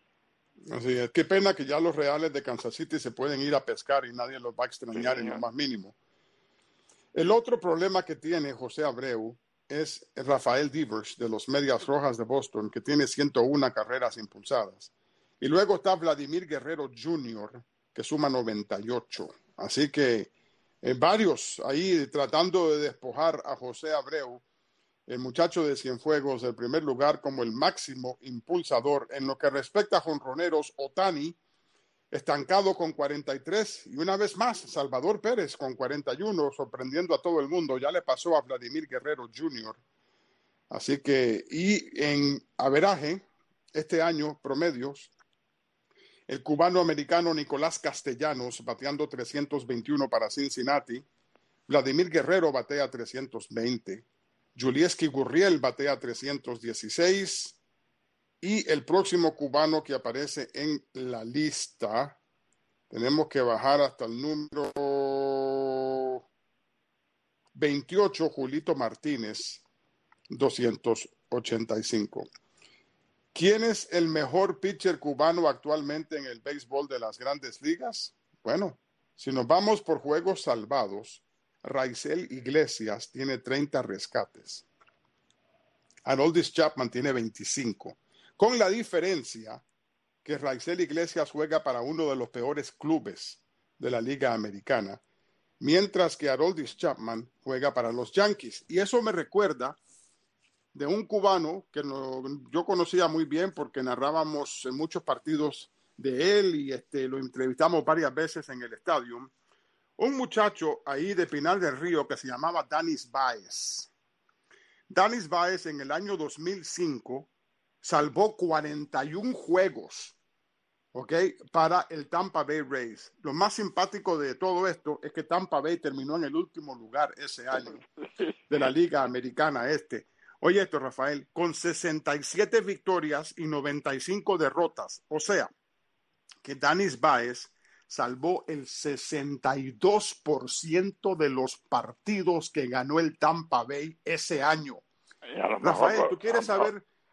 Así es. Qué pena que ya los Reales de Kansas City se pueden ir a pescar y nadie los va a extrañar Sí, en lo señor. más mínimo. El otro problema que tiene José Abreu es Rafael Devers de los Medias Rojas de Boston, que tiene ciento una carreras impulsadas. Y luego está Vladimir Guerrero junior, que suma noventa y ocho. Así que eh, varios ahí tratando de despojar a José Abreu, el muchacho de Cienfuegos, del primer lugar como el máximo impulsador. En lo que respecta a jonroneros, Ohtani estancado con cuarenta y tres, y una vez más Salvador Pérez con cuarenta y uno, sorprendiendo a todo el mundo. Ya le pasó a Vladimir Guerrero junior Así que, y en averaje, este año, promedios, el cubano-americano Nicolás Castellanos bateando trescientos veintiuno para Cincinnati, Vladimir Guerrero batea trescientos veinte, Julieski Gurriel batea trescientos dieciséis, y el próximo cubano que aparece en la lista, tenemos que bajar hasta el número veintiocho, Julito Martínez, doscientos ochenta y cinco. ¿Quién es el mejor pitcher cubano actualmente en el béisbol de las Grandes Ligas? Bueno, si nos vamos por juegos salvados, Raisel Iglesias tiene treinta rescates. Aroldis Chapman tiene veinticinco. Con la diferencia que Raisel Iglesias juega para uno de los peores clubes de la Liga Americana, mientras que Aroldis Chapman juega para los Yankees. Y eso me recuerda de un cubano que no, yo conocía muy bien porque narrábamos en muchos partidos de él y este, lo entrevistamos varias veces en el estadio. Un muchacho ahí de Pinal del Río que se llamaba Danis Baez. Danis Baez en el año dos mil cinco salvó cuarenta y uno juegos, ¿ok?, para el Tampa Bay Rays. Lo más simpático de todo esto es que Tampa Bay terminó en el último lugar ese año de la Liga Americana Este. Oye esto, Rafael, con sesenta y siete victorias y noventa y cinco derrotas. O sea, que Danis Baez salvó el sesenta y dos por ciento de los partidos que ganó el Tampa Bay ese año. Y a lo Rafael, mejor, ¿tú quieres a lo mejor- saber?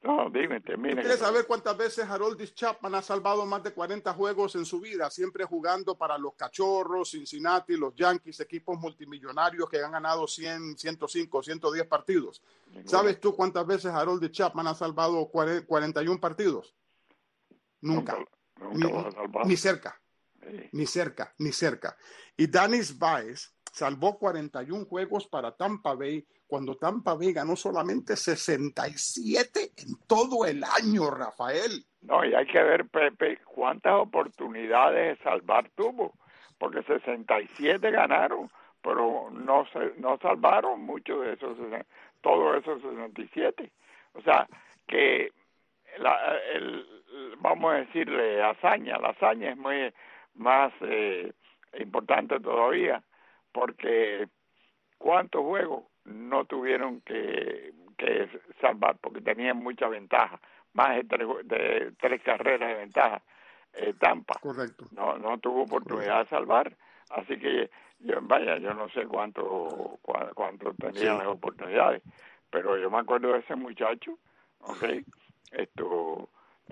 No, dime, termina. ¿Quieres saber cuántas veces Aroldis Chapman ha salvado más de cuarenta juegos en su vida? Siempre jugando para los Cachorros, Cincinnati, los Yankees, equipos multimillonarios que han ganado cien, ciento cinco, ciento diez partidos. ¿Sabes tú cuántas veces Aroldis Chapman ha salvado cuarenta y uno partidos? Nunca. Nunca, nunca ni, ni cerca. Sí. Ni cerca, ni cerca. Y Danis Baez salvó cuarenta y uno juegos para Tampa Bay cuando Tampa Bay ganó solamente sesenta y siete en todo el año, Rafael. No, y hay que ver, Pepe, cuántas oportunidades de salvar tuvo, porque sesenta y siete ganaron, pero no se, no salvaron muchos de esos, todos esos sesenta y siete. O sea, que la, el, vamos a decirle hazaña, la hazaña es muy más eh, importante todavía, porque ¿cuántos juegos no tuvieron que, que salvar? Porque tenían mucha ventaja, más de tres, de tres carreras de ventaja. Eh, Tampa Correcto. no no tuvo oportunidad Correcto. de salvar, así que yo, vaya, yo no sé cuánto cuánto, cuánto tenían sí. las oportunidades, pero yo me acuerdo de ese muchacho, okay, esto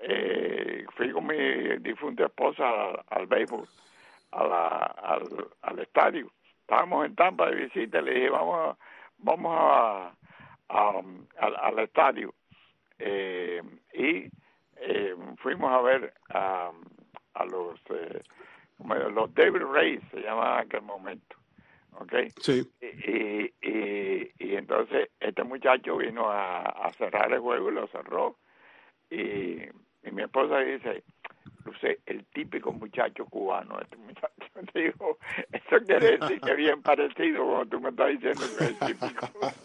eh, fui con mi difunta esposa al, al béisbol, a la, al, al estadio. Estábamos en Tampa de visita, le dije, vamos a, vamos a, a, al, al estadio. Eh, y eh, fuimos a ver a, a los, eh, como los David Rays, se llama en aquel momento. ¿Okay? Sí. Y, y, y entonces este muchacho vino a, a cerrar el juego y lo cerró. Y, y mi esposa dice, Luce, el típico muchacho cubano, este muchacho. Digo, eso quiere decir que bien parecido, como tú me estás diciendo que es típico.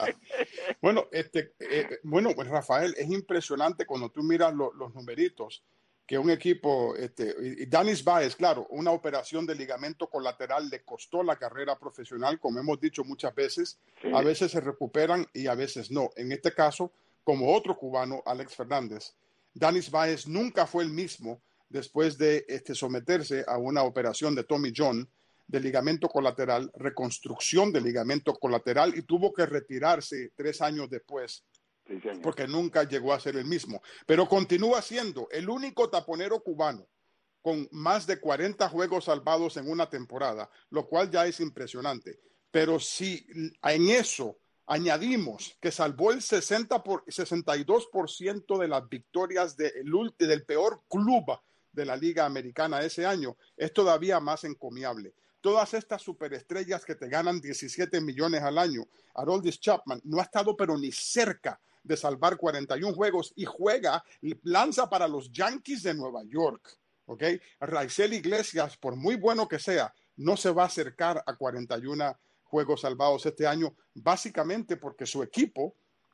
Bueno, este, eh, bueno, pues Rafael, es impresionante cuando tú miras lo, los numeritos que un equipo, este, y Danis Baez, claro, una operación de ligamento colateral le costó la carrera profesional, como hemos dicho muchas veces, sí. A veces se recuperan y a veces no. En este caso, como otro cubano, Alex Fernández, Danis Baez nunca fue el mismo después de este, someterse a una operación de Tommy John de ligamento colateral, reconstrucción de ligamento colateral, y tuvo que retirarse tres años después, sí, porque nunca llegó a ser el mismo. Pero continúa siendo el único taponero cubano con más de cuarenta juegos salvados en una temporada, lo cual ya es impresionante. Pero si en eso añadimos que salvó el sesenta por, sesenta y dos por ciento de las victorias de el, del peor club de la Liga Americana ese año, es todavía más encomiable. Todas estas superestrellas que te ganan diecisiete millones al año, Aroldis Chapman no ha estado pero ni cerca de salvar cuarenta y uno juegos y juega, lanza para los Yankees de Nueva York. ¿Okay? Raisel Iglesias, por muy bueno que sea, no se va a acercar a cuarenta y uno juegos salvados este año, básicamente porque su equipo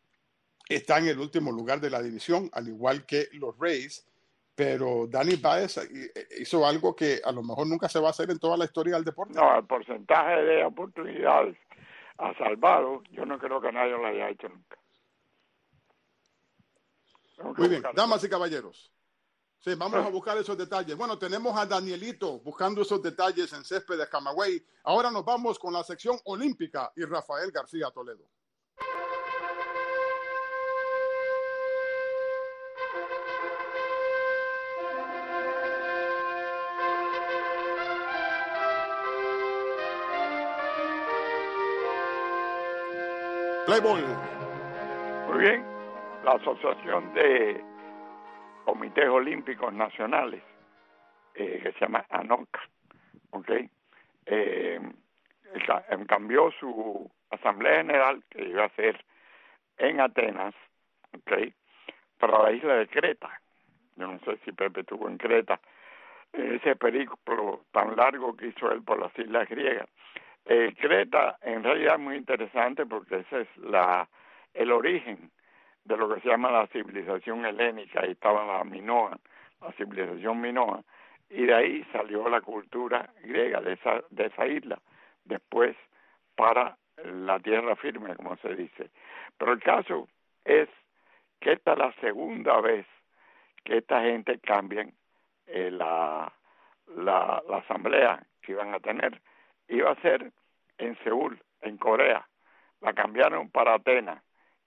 está en el último lugar de la división, al igual que los Rays. Pero Danis Baez hizo algo que a lo mejor nunca se va a hacer en toda la historia del deporte. No, el porcentaje de oportunidades a salvado, yo no creo que nadie lo haya hecho nunca. Muy bien, damas y caballeros. Sí, vamos a buscar esos detalles. Bueno, tenemos a Danielito buscando esos detalles en césped de Camagüey. Ahora nos vamos con la sección olímpica y Rafael García Toledo. Playboy. Muy bien. La Asociación de Comités Olímpicos Nacionales, eh, que se llama ANOCA, ¿okay? eh, cambió su Asamblea General, que iba a ser en Atenas, ¿okay? Para la isla de Creta. Yo no sé si Pepe estuvo en Creta, ese periplo tan largo que hizo él por las islas griegas. Eh, Creta en realidad es muy interesante porque ese es la el origen de lo que se llama la civilización helénica. Ahí estaba la Minoa, la civilización Minoa, y de ahí salió la cultura griega de esa de esa isla, después para la tierra firme, como se dice. Pero el caso es que esta es la segunda vez que esta gente cambian eh, la, la la asamblea que iban a tener. Iba a ser en Seúl, en Corea. La cambiaron para Atenas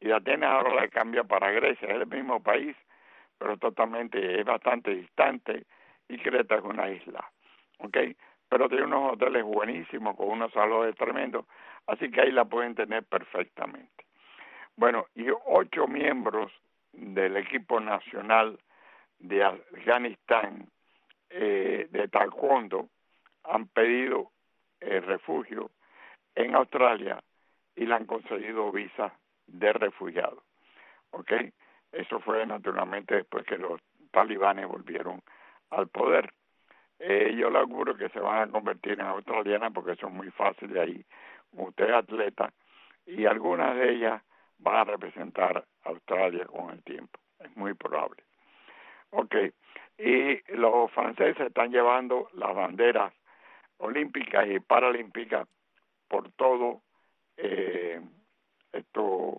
y Atenas ahora la cambia para Grecia, es el mismo país, pero totalmente, es bastante distante, y Creta es una isla, ¿ok? Pero tiene unos hoteles buenísimos, con unos salones tremendos, así que ahí la pueden tener perfectamente. Bueno, y ocho miembros del equipo nacional de Afganistán eh, de taekwondo han pedido eh, refugio en Australia y le han concedido visa de refugiado, ¿ok? Eso fue naturalmente después que los talibanes volvieron al poder. Eh, yo le auguro que se van a convertir en australianas porque son muy fáciles ahí. Usted es atleta y algunas de ellas van a representar a Australia con el tiempo. Es muy probable. Ok. Y los franceses están llevando las banderas olímpicas y paralímpicas por todo eh, esto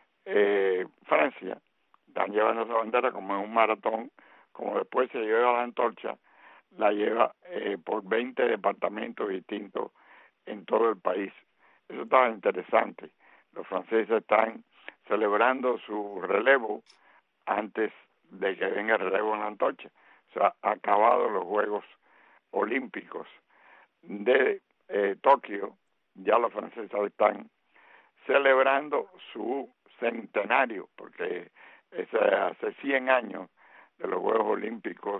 eh, Francia. Están llevando esa bandera como en un maratón, como después se lleva la antorcha, la lleva eh, por veinte departamentos distintos en todo el país. Eso está interesante. Los franceses están celebrando su relevo antes de que venga el relevo en la antorcha. O sea, acabados los Juegos Olímpicos de eh, Tokio, ya los franceses están celebrando su centenario, porque es hace cien años de los Juegos Olímpicos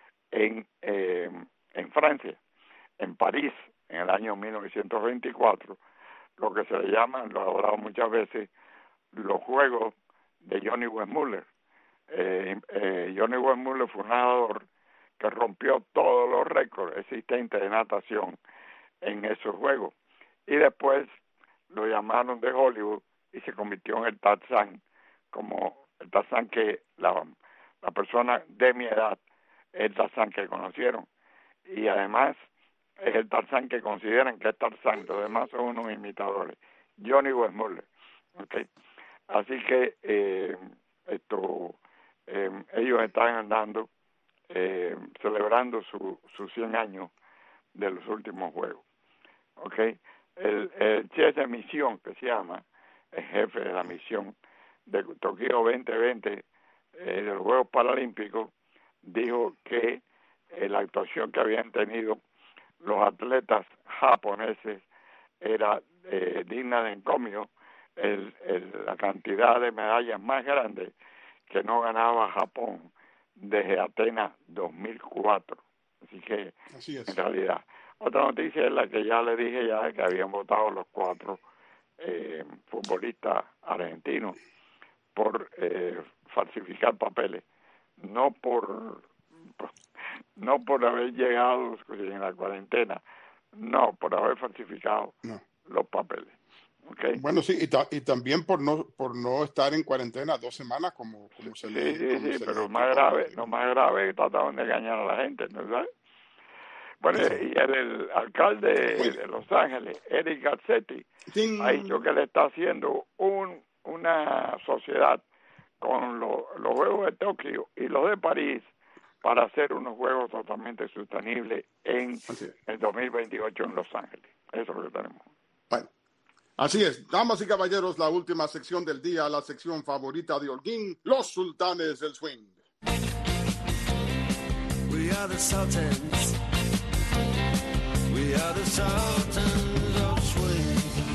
en, eh, en Francia, en París, en el año mil novecientos veinticuatro, lo que se le llama, lo he hablado muchas veces, los Juegos de Johnny Weissmuller. Eh, eh, Johnny Weissmuller fue un nadador que rompió todos los récords existentes de natación en esos Juegos. Y después lo llamaron de Hollywood y se convirtió en el Tarzán, como el Tarzán que la, la persona de mi edad, el Tarzán que conocieron. Y además es el Tarzán que consideran que es Tarzán, los demás son unos imitadores. Johnny Weissmuller. Okay. Así que eh, esto eh, ellos están andando eh, celebrando su, sus cien años de los últimos Juegos. Okay. El, el chef de misión, que se llama, el jefe de la misión de Tokio veinte veinte eh, de los Juegos Paralímpicos, dijo que eh, la actuación que habían tenido los atletas japoneses era eh, digna de encomio, el, el, la cantidad de medallas más grande que no ganaba Japón desde Atenas dos mil cuatro. Así que, Así es. en realidad, otra noticia es la que ya le dije ya, que habían votado los cuatro eh, futbolistas argentinos por eh, falsificar papeles, no por, por no por haber llegado en la cuarentena, no, por haber falsificado No. los papeles. Okay. Bueno, sí, y, ta y también por no por no estar en cuarentena dos semanas como, como se sí, le sí, como sí, se pero le más grave, lo más grave es que trataban de engañar a la gente, ¿no sabes? Bueno, Eso. y el, el alcalde Bueno. de Los Ángeles, Eric Garcetti, Ting. ha dicho que le está haciendo un, una sociedad con lo, los Juegos de Tokio y los de París para hacer unos Juegos totalmente sostenibles en Así es. el dos mil veintiocho en Los Ángeles. Eso es lo que tenemos. Bueno, así es. Damas y caballeros, la última sección del día, la sección favorita de Holguín, los sultanes del swing. We are the Sultans. We are the Sultans of Swing.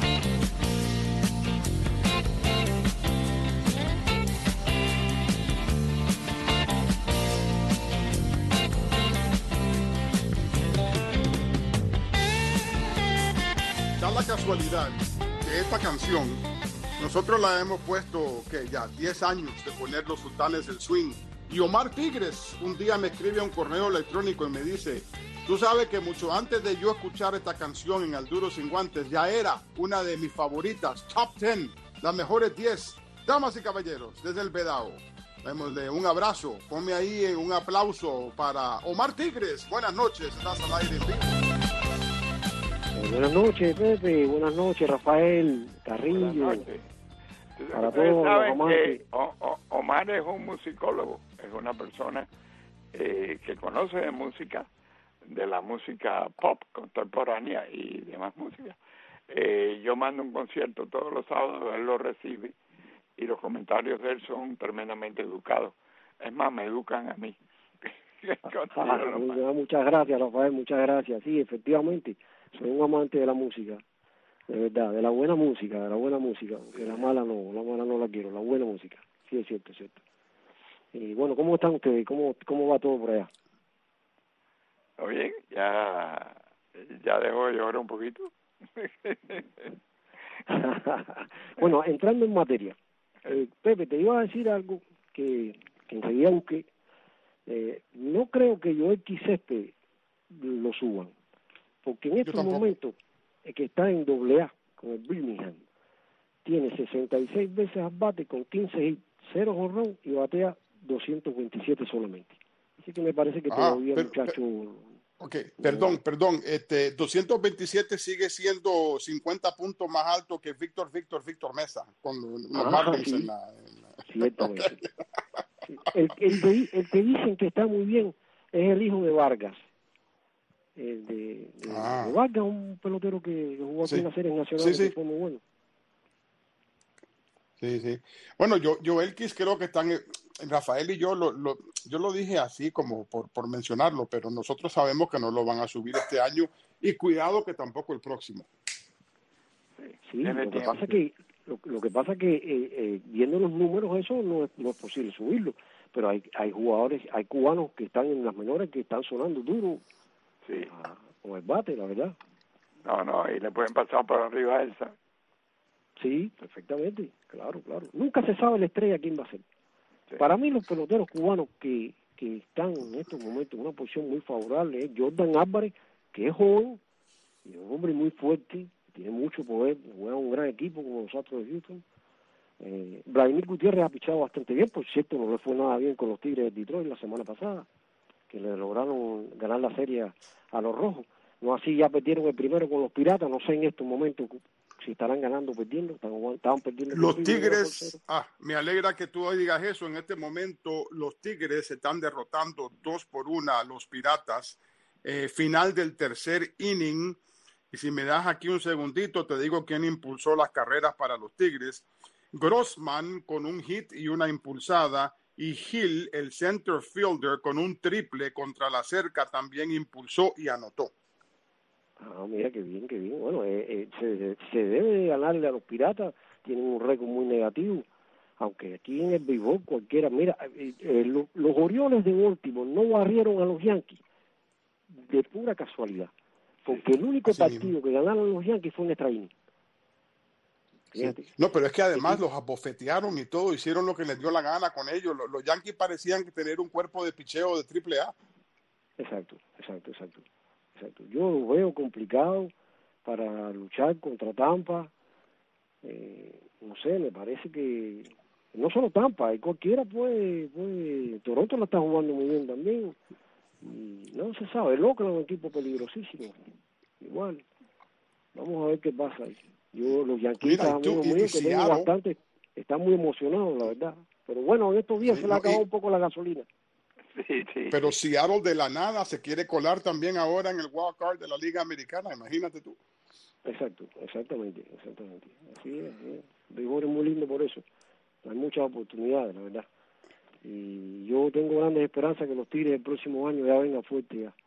Da la casualidad que esta canción, nosotros la hemos puesto, que ya diez años de poner los sultanes del swing. Y Omar Tigres un día me escribe un correo electrónico y me dice, tú sabes que mucho antes de yo escuchar esta canción en Al Duro Sin Guantes, ya era una de mis favoritas, top diez, las mejores diez. Damas y caballeros, desde el Vedao, démosle un abrazo, ponme ahí un aplauso para Omar Tigres. Buenas noches, estás al aire en vivo. Eh, buenas noches, Pepe. Buenas noches, Rafael Carrillo. Buenas noches. Para Ustedes todos los saben amantes. que o, o, Omar es un musicólogo, es una persona eh, que conoce de música, de la música pop contemporánea y demás música. Eh, yo mando un concierto todos los sábados, él lo recibe y los comentarios de él son tremendamente educados. Es más, me educan a mí. Ah, muchas gracias, Rafael, muchas gracias. Sí, efectivamente, soy un amante de la música, de verdad, de la buena música, de la buena música, porque la mala no, la mala no la quiero, la buena música. Sí, es cierto, es cierto. Y bueno, ¿cómo están ustedes? ¿Cómo, cómo va todo por allá? Oye, ya, ya dejo de llorar un poquito. Bueno, entrando en materia, eh, Pepe, te iba a decir algo que, que enseguida busqué. Eh, no creo que Joel Quiseste lo suban, porque en estos momentos eh, que está en doble A con el Birmingham, tiene sesenta y seis veces al bate con quince hits, cero jonrón y batea doscientos veintisiete solamente. Así que me parece que Ah, todavía pero- muchacho. Ok, perdón, perdón, este doscientos veintisiete sigue siendo cincuenta puntos más alto que Víctor, Víctor, Víctor Mesa, con los Ah, Marlins sí. en la... en la- Ciertamente. Sí. El, el, que, di- el que dicen que está muy bien es el hijo de Vargas. El de, de, Ah. de Vargas, un pelotero que jugó aquí Sí. en las series nacionales, Sí, sí. que fue muy bueno. Sí, sí. Bueno, yo, yo Elkis creo que están, eh, Rafael y yo lo, lo, yo lo dije así como por, por mencionarlo, pero nosotros sabemos que no lo van a subir este año y cuidado que tampoco el próximo. Sí, lo que pasa que lo, lo que pasa que eh, eh, viendo los números eso no es, no es posible subirlo, pero hay hay jugadores, hay cubanos que están en las menores que están sonando duro Sí. a- con el bate, la verdad. No, no, y le pueden pasar por arriba a Elsa. Sí, perfectamente, claro, claro. Nunca se sabe la estrella quién va a ser. Sí. Para mí los peloteros cubanos que, que están en estos momentos en una posición muy favorable es Jordan Álvarez, que es joven y es un hombre muy fuerte, tiene mucho poder, juega un gran equipo como los Astros de Houston. Eh, Vladimir Gutiérrez ha pichado bastante bien, por cierto, no le fue nada bien con los Tigres de Detroit la semana pasada, que le lograron ganar la serie a, a los Rojos. No así ya perdieron el primero con los Piratas, no sé en estos momentos si estarán ganando o perdiendo, están, estaban perdiendo. con Los Cleveland uno por Tigres, cero. ah, me alegra que tú digas eso. En este momento, los Tigres están derrotando dos por una a los Piratas. Eh, final del tercer inning. Y si me das aquí un segundito, te digo quién impulsó las carreras para los Tigres. Grossman con un hit y una impulsada. Y Hill, el center fielder, con un triple contra la cerca, también impulsó y anotó. Ah, mira, qué bien, qué bien. Bueno, eh, eh, se, se debe de ganarle a los Piratas, tienen un récord muy negativo, aunque aquí en el béisbol cualquiera, mira, eh, eh, lo- los Orioles de Baltimore no barrieron a los Yankees de pura casualidad, porque el único Así partido mismo. que ganaron los Yankees fue en extra inning. Sí. Fíjate. No, pero es que además los abofetearon y todo, hicieron lo que les dio la gana con ellos. Los, los Yankees parecían tener un cuerpo de picheo de triple A. Exacto, exacto, exacto, exacto. Yo lo veo complicado para luchar contra Tampa. Eh, no sé, me parece que no solo Tampa, y cualquiera puede, puede. Toronto lo está jugando muy bien también. Y no se sabe, el Oakland es un equipo peligrosísimo. Igual, vamos a ver qué pasa ahí. Yo, los Yankees, Mira, y tú- amigos y- y míos, que tengo Seattle- bastante, están muy emocionados, la verdad. Pero bueno, en estos días Sí, se le ha no, acabado y- un poco la gasolina. Sí, sí. Pero Seattle de la nada se quiere colar también ahora en el wild card de la Liga Americana, imagínate tú. Exacto, exactamente, exactamente. Así es, ¿eh? El béisbol es muy lindo por eso. Hay muchas oportunidades, la verdad. Y yo tengo grandes esperanzas que los Tigres el próximo año ya vengan fuerte ya.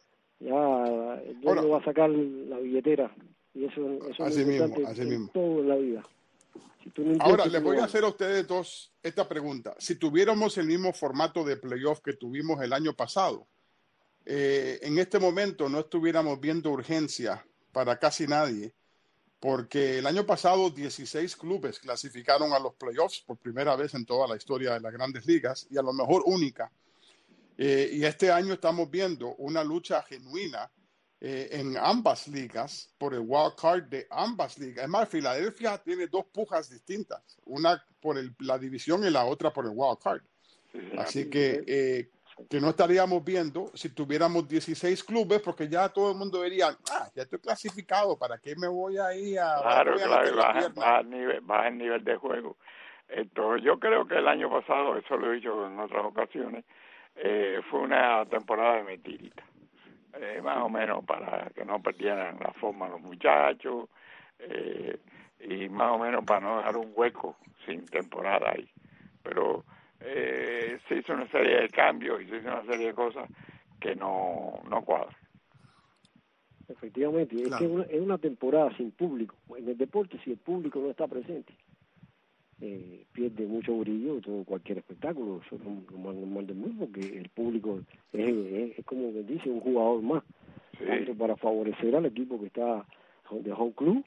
Ya el dueño Ahora- va a sacar la billetera y eso, eso Así es muy mismo, importante así en mismo. todo en la vida. Si tú no Ahora, inviertes, les tú voy no a ganas. hacer a ustedes dos esta pregunta. Si tuviéramos el mismo formato de playoff que tuvimos el año pasado, eh, en este momento no estuviéramos viendo urgencia para casi nadie, porque el año pasado dieciséis clubes clasificaron a los playoffs por primera vez en toda la historia de las grandes ligas y a lo mejor única. Eh, y este año estamos viendo una lucha genuina eh, en ambas ligas por el wild card de ambas ligas. Es más, Filadelfia tiene dos pujas distintas, una por el- la división y la otra por el wild card. Así que, eh, que no estaríamos viendo si tuviéramos dieciséis clubes, porque ya todo el mundo diría, ah, ya estoy clasificado, ¿para qué me voy ahí a, Claro, voy a claro, meter la baja, pierna? baja el nivel, baja el nivel de juego. Entonces, yo creo que el año pasado, eso lo he dicho en otras ocasiones, eh, fue una temporada de mentirita. Eh, más o menos para que no perdieran la forma los muchachos. Eh, y más o menos para no dejar un hueco sin temporada ahí. Pero eh, se hizo una serie de cambios y se hizo una serie de cosas que no, no cuadran. Efectivamente, es Claro. que es una, es una temporada sin público. En el deporte, si el público no está presente, eh, pierde mucho brillo todo cualquier espectáculo. Eso es lo lo más normal del mundo, porque el público es, es, es como que dice, un jugador más, Sí. tanto para favorecer al equipo que está de home club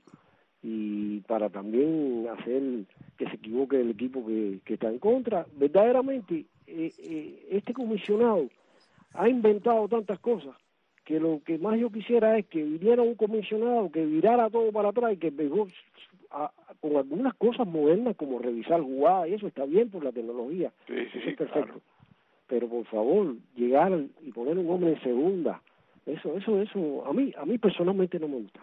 y para también hacer que se equivoque el equipo que, que está en contra. Verdaderamente, eh, eh, este comisionado ha inventado tantas cosas que lo que más yo quisiera es que viniera un comisionado que virara todo para atrás y que mejor a- con algunas cosas modernas como revisar jugadas y eso está bien por la tecnología, Sí, sí, eso es claro. perfecto, pero por favor llegar y poner un hombre en segunda, eso eso eso a mí a mí personalmente no me gusta.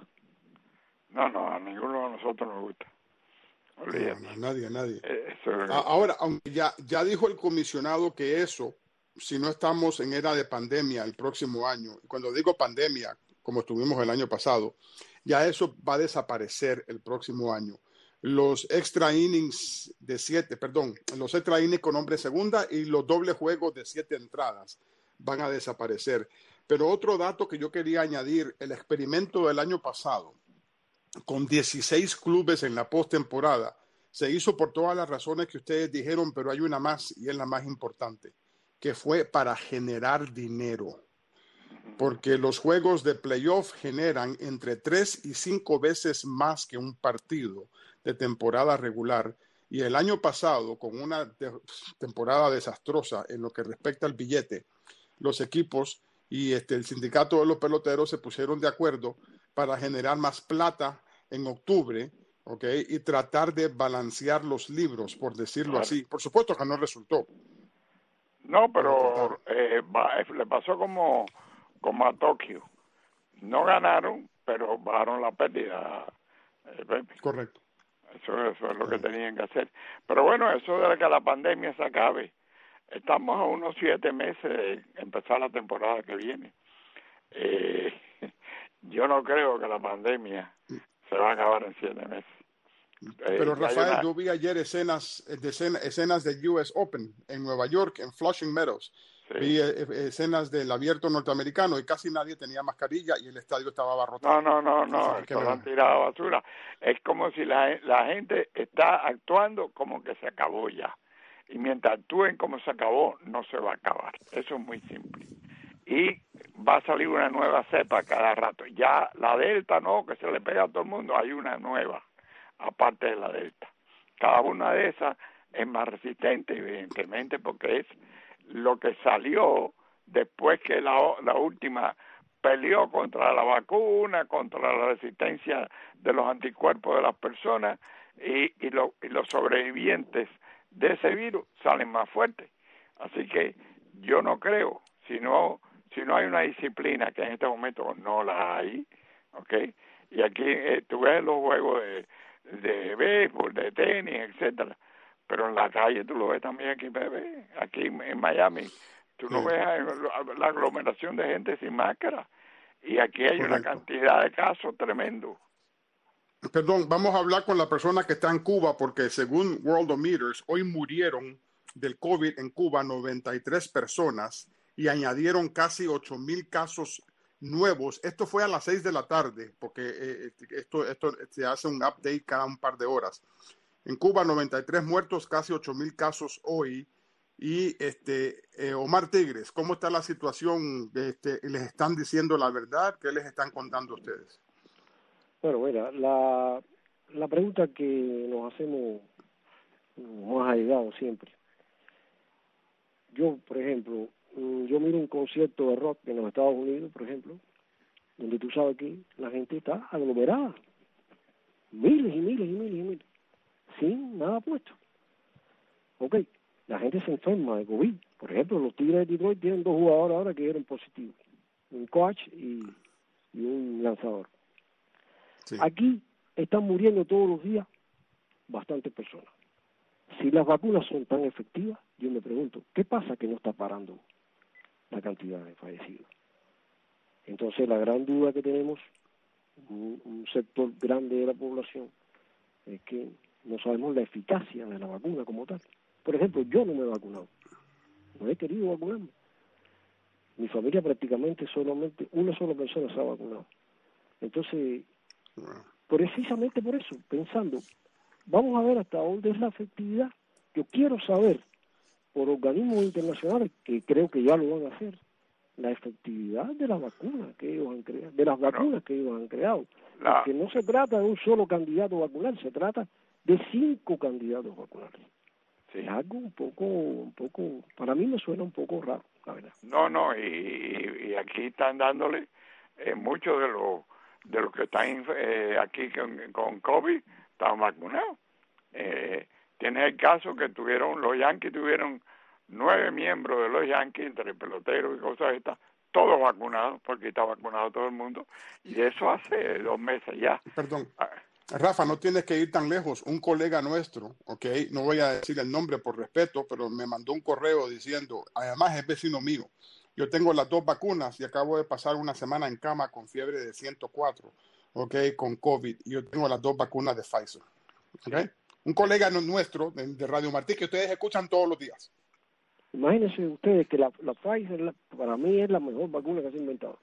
No, no, a ninguno de nosotros nos gusta. Olvídate. No, no, nadie, nadie. Eh, Eso, A- Ahora, aunque ya, ya dijo el comisionado que eso, si no estamos en era de pandemia el próximo año, y cuando digo pandemia, como estuvimos el año pasado, ya eso va a desaparecer el próximo año. Los extra innings de siete, perdón, los extra innings con hombre segunda y los dobles juegos de siete entradas van a desaparecer. Pero otro dato que yo quería añadir, el experimento del año pasado, con dieciséis clubes en la postemporada, se hizo por todas las razones que ustedes dijeron, pero hay una más y es la más importante, que fue para generar dinero. Porque los juegos de playoff generan entre tres y cinco veces más que un partido de temporada regular. Y el año pasado, con una de- temporada desastrosa en lo que respecta al billete, los equipos y este, el sindicato de los peloteros se pusieron de acuerdo para generar más plata en octubre, ¿ok? Y tratar de balancear los libros, por decirlo Claro. así. Por supuesto que no resultó. no, Pero pero trataron. eh, va- le pasó como, como a Tokio. No ganaron, pero bajaron la pérdida. eh, Pepe. Correcto. Eso, eso es lo que Correcto. tenían que hacer. Pero bueno, eso de que la pandemia se acabe. Estamos a unos siete meses de empezar la temporada que viene. Eh, yo no creo que la pandemia se va a acabar en siete meses. Eh, Pero ya hay Rafael, una- yo vi ayer escenas de escena- escenas del U S Open en Nueva York, en Flushing Meadows. Sí. Vi eh, eh, escenas del abierto norteamericano y casi nadie tenía mascarilla y el estadio estaba abarrotado. No, no, no, no, Así que eso lo han verán. tirado a basura. Es como si la, la gente está actuando como que se acabó ya. Y mientras actúen como se acabó, no se va a acabar. Eso es muy simple. Y va a salir una nueva cepa cada rato. Ya la Delta no, que se le pega a todo el mundo, hay una nueva, aparte de la Delta. Cada una de esas es más resistente, evidentemente, porque es lo que salió después que la, la última peleó contra la vacuna, contra la resistencia de los anticuerpos de las personas y, y, lo, y los sobrevivientes de ese virus salen más fuertes. Así que yo no creo, si no, si no hay una disciplina, que en este momento no la hay, ¿ok? Y aquí eh, tú ves los juegos de, de béisbol, de tenis, etcétera, pero en la calle tú lo ves también aquí, bebé, aquí en Miami, tú no Sí. ves la aglomeración de gente sin máscara. Y aquí hay una Correcto. cantidad de casos tremendo. Perdón, vamos a hablar con la persona que está en Cuba porque según Worldometers, hoy murieron del COVID en Cuba noventa y tres personas y añadieron casi ocho mil casos nuevos. Esto fue a las seis de la tarde porque eh, esto, esto se hace un update cada un par de horas. En Cuba, noventa y tres muertos, casi ocho mil casos hoy. Y este eh, Omar Tigres, ¿cómo está la situación? Este, ¿Les están diciendo la verdad? ¿Qué les están contando a ustedes? Bueno, mira, la, la pregunta que nos hacemos, nos ha llegado siempre. Yo, por ejemplo, mm, yo miro un concierto de rock en los Estados Unidos, por ejemplo, donde tú sabes que la gente está aglomerada. Miles y miles y miles y miles. Sin nada puesto. Ok, la gente se enferma de COVID. Por ejemplo, los Tigres de Detroit tienen dos jugadores ahora que dieron positivos. Un coach y, y un lanzador. Sí. Aquí están muriendo todos los días bastantes personas. Si las vacunas son tan efectivas, yo me pregunto, ¿qué pasa que no está parando la cantidad de fallecidos? Entonces, la gran duda que tenemos, un, un sector grande de la población, es que no sabemos la eficacia de la vacuna como tal. Por ejemplo, yo no me he vacunado, no he querido vacunarme. Mi familia prácticamente solamente una sola persona se ha vacunado. Entonces, precisamente por eso, pensando, vamos a ver hasta dónde es la efectividad. Yo quiero saber, por organismos internacionales, que creo que ya lo van a hacer, la efectividad de las vacunas que ellos han creado, de las vacunas que ellos han creado. La... Porque no se trata de un solo candidato vacunal, se trata de cinco candidatos vacunales. Sí. Es algo un poco, un poco, para mí me suena un poco raro, la verdad. No, no, y, y aquí están dándole eh, muchos de los de los que están eh, aquí con, con COVID, están vacunados. Eh, tienes el caso que tuvieron, los Yankees tuvieron nueve miembros de los Yankees, entre peloteros y cosas estas, todos vacunados, porque está vacunado todo el mundo, y eso hace dos meses ya. Perdón, Rafa, no tienes que ir tan lejos. Un colega nuestro, ok, no voy a decir el nombre por respeto, pero me mandó un correo diciendo, además es vecino mío, yo tengo las dos vacunas y acabo de pasar una semana en cama con fiebre de ciento cuatro, ok, con COVID, y yo tengo las dos vacunas de Pfizer, ok. Un colega nuestro de, de Radio Martí que ustedes escuchan todos los días. Imagínense ustedes que la, la Pfizer la, para mí es la mejor vacuna que se ha inventado.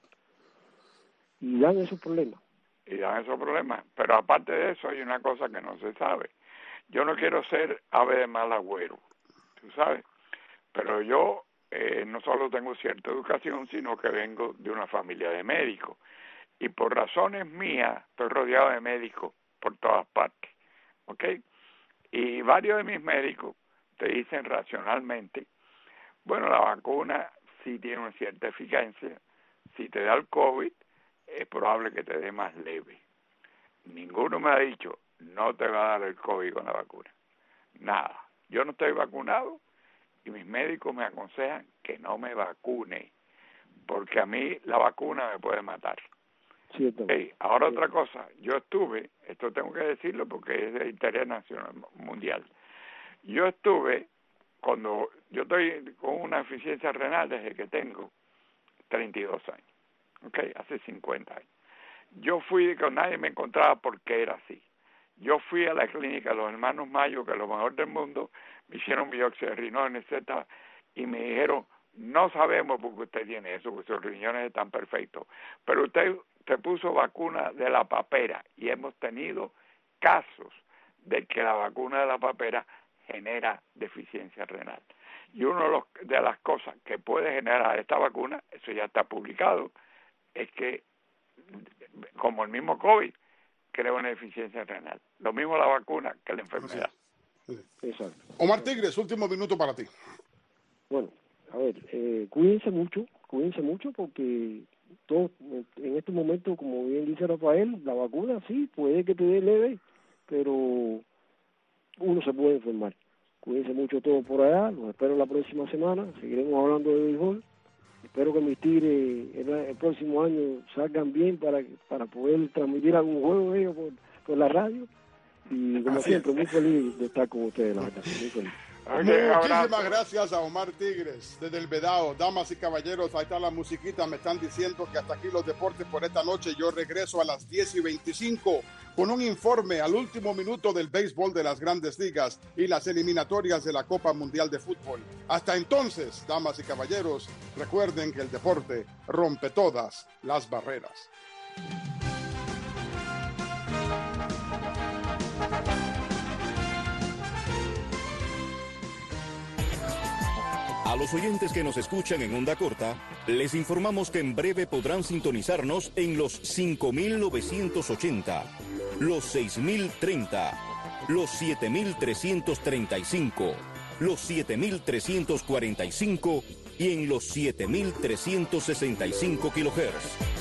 Y dan esos problemas. Y dan esos problemas. Pero aparte de eso hay una cosa que no se sabe. Yo no quiero ser ave de mal agüero, tú sabes. Pero yo eh, no solo tengo cierta educación, sino que vengo de una familia de médicos. Y por razones mías estoy rodeado de médicos por todas partes. ¿Ok? Y varios de mis médicos te dicen racionalmente, bueno, la vacuna sí tiene una cierta eficacia. Si te da el COVID, es probable que te dé más leve. Ninguno me ha dicho, no te va a dar el COVID con la vacuna. Nada. Yo no estoy vacunado y mis médicos me aconsejan que no me vacune, porque a mí la vacuna me puede matar. Sí, hey, ahora sí. Otra cosa, yo estuve, esto tengo que decirlo porque es de interés nacional mundial, yo estuve, cuando yo estoy con una eficiencia renal desde que tengo treinta y dos años, ok, hace cincuenta años. Yo fui, que nadie me encontraba porque era así. Yo fui a la clínica de los hermanos Mayo, que es lo mejor del mundo, me hicieron biopsia de riñones, etcétera, y me dijeron, no sabemos por qué usted tiene eso, porque sus riñones están perfectos, pero usted se puso vacuna de la papera, y hemos tenido casos de que la vacuna de la papera genera deficiencia renal. Y una de, los, de las cosas que puede generar esta vacuna, eso ya está publicado, es que, como el mismo COVID, crea una deficiencia renal. Lo mismo la vacuna que la enfermedad. Sí, sí. Exacto. Omar Tigres, último minuto para ti. Bueno, a ver, eh, cuídense mucho, cuídense mucho porque todo, en este momento, como bien dice Rafael, la vacuna sí, puede que te dé leve, pero uno se puede enfermar. Cuídense mucho todos por allá, los espero la próxima semana, seguiremos hablando de béisbol. Espero que mis Tigres el, el próximo año salgan bien para para poder transmitir algún juego de ellos por, por la radio. Y como Así siempre, es. muy feliz de estar con ustedes, la verdad. Muy feliz. Okay, muchísimas gracias a Omar Tigres desde el Vedado. Damas y caballeros, ahí está la musiquita. Me están diciendo que hasta aquí los deportes por esta noche. Yo regreso a las diez y veinticinco con un informe al último minuto del béisbol de las Grandes Ligas y las eliminatorias de la Copa Mundial de Fútbol. Hasta entonces, damas y caballeros, recuerden que el deporte rompe todas las barreras. A los oyentes que nos escuchan en onda corta, les informamos que en breve podrán sintonizarnos en los cinco mil novecientos ochenta, los seis mil treinta, los siete mil trescientos treinta y cinco, los siete mil trescientos cuarenta y cinco y en los siete mil trescientos sesenta y cinco kilohertz.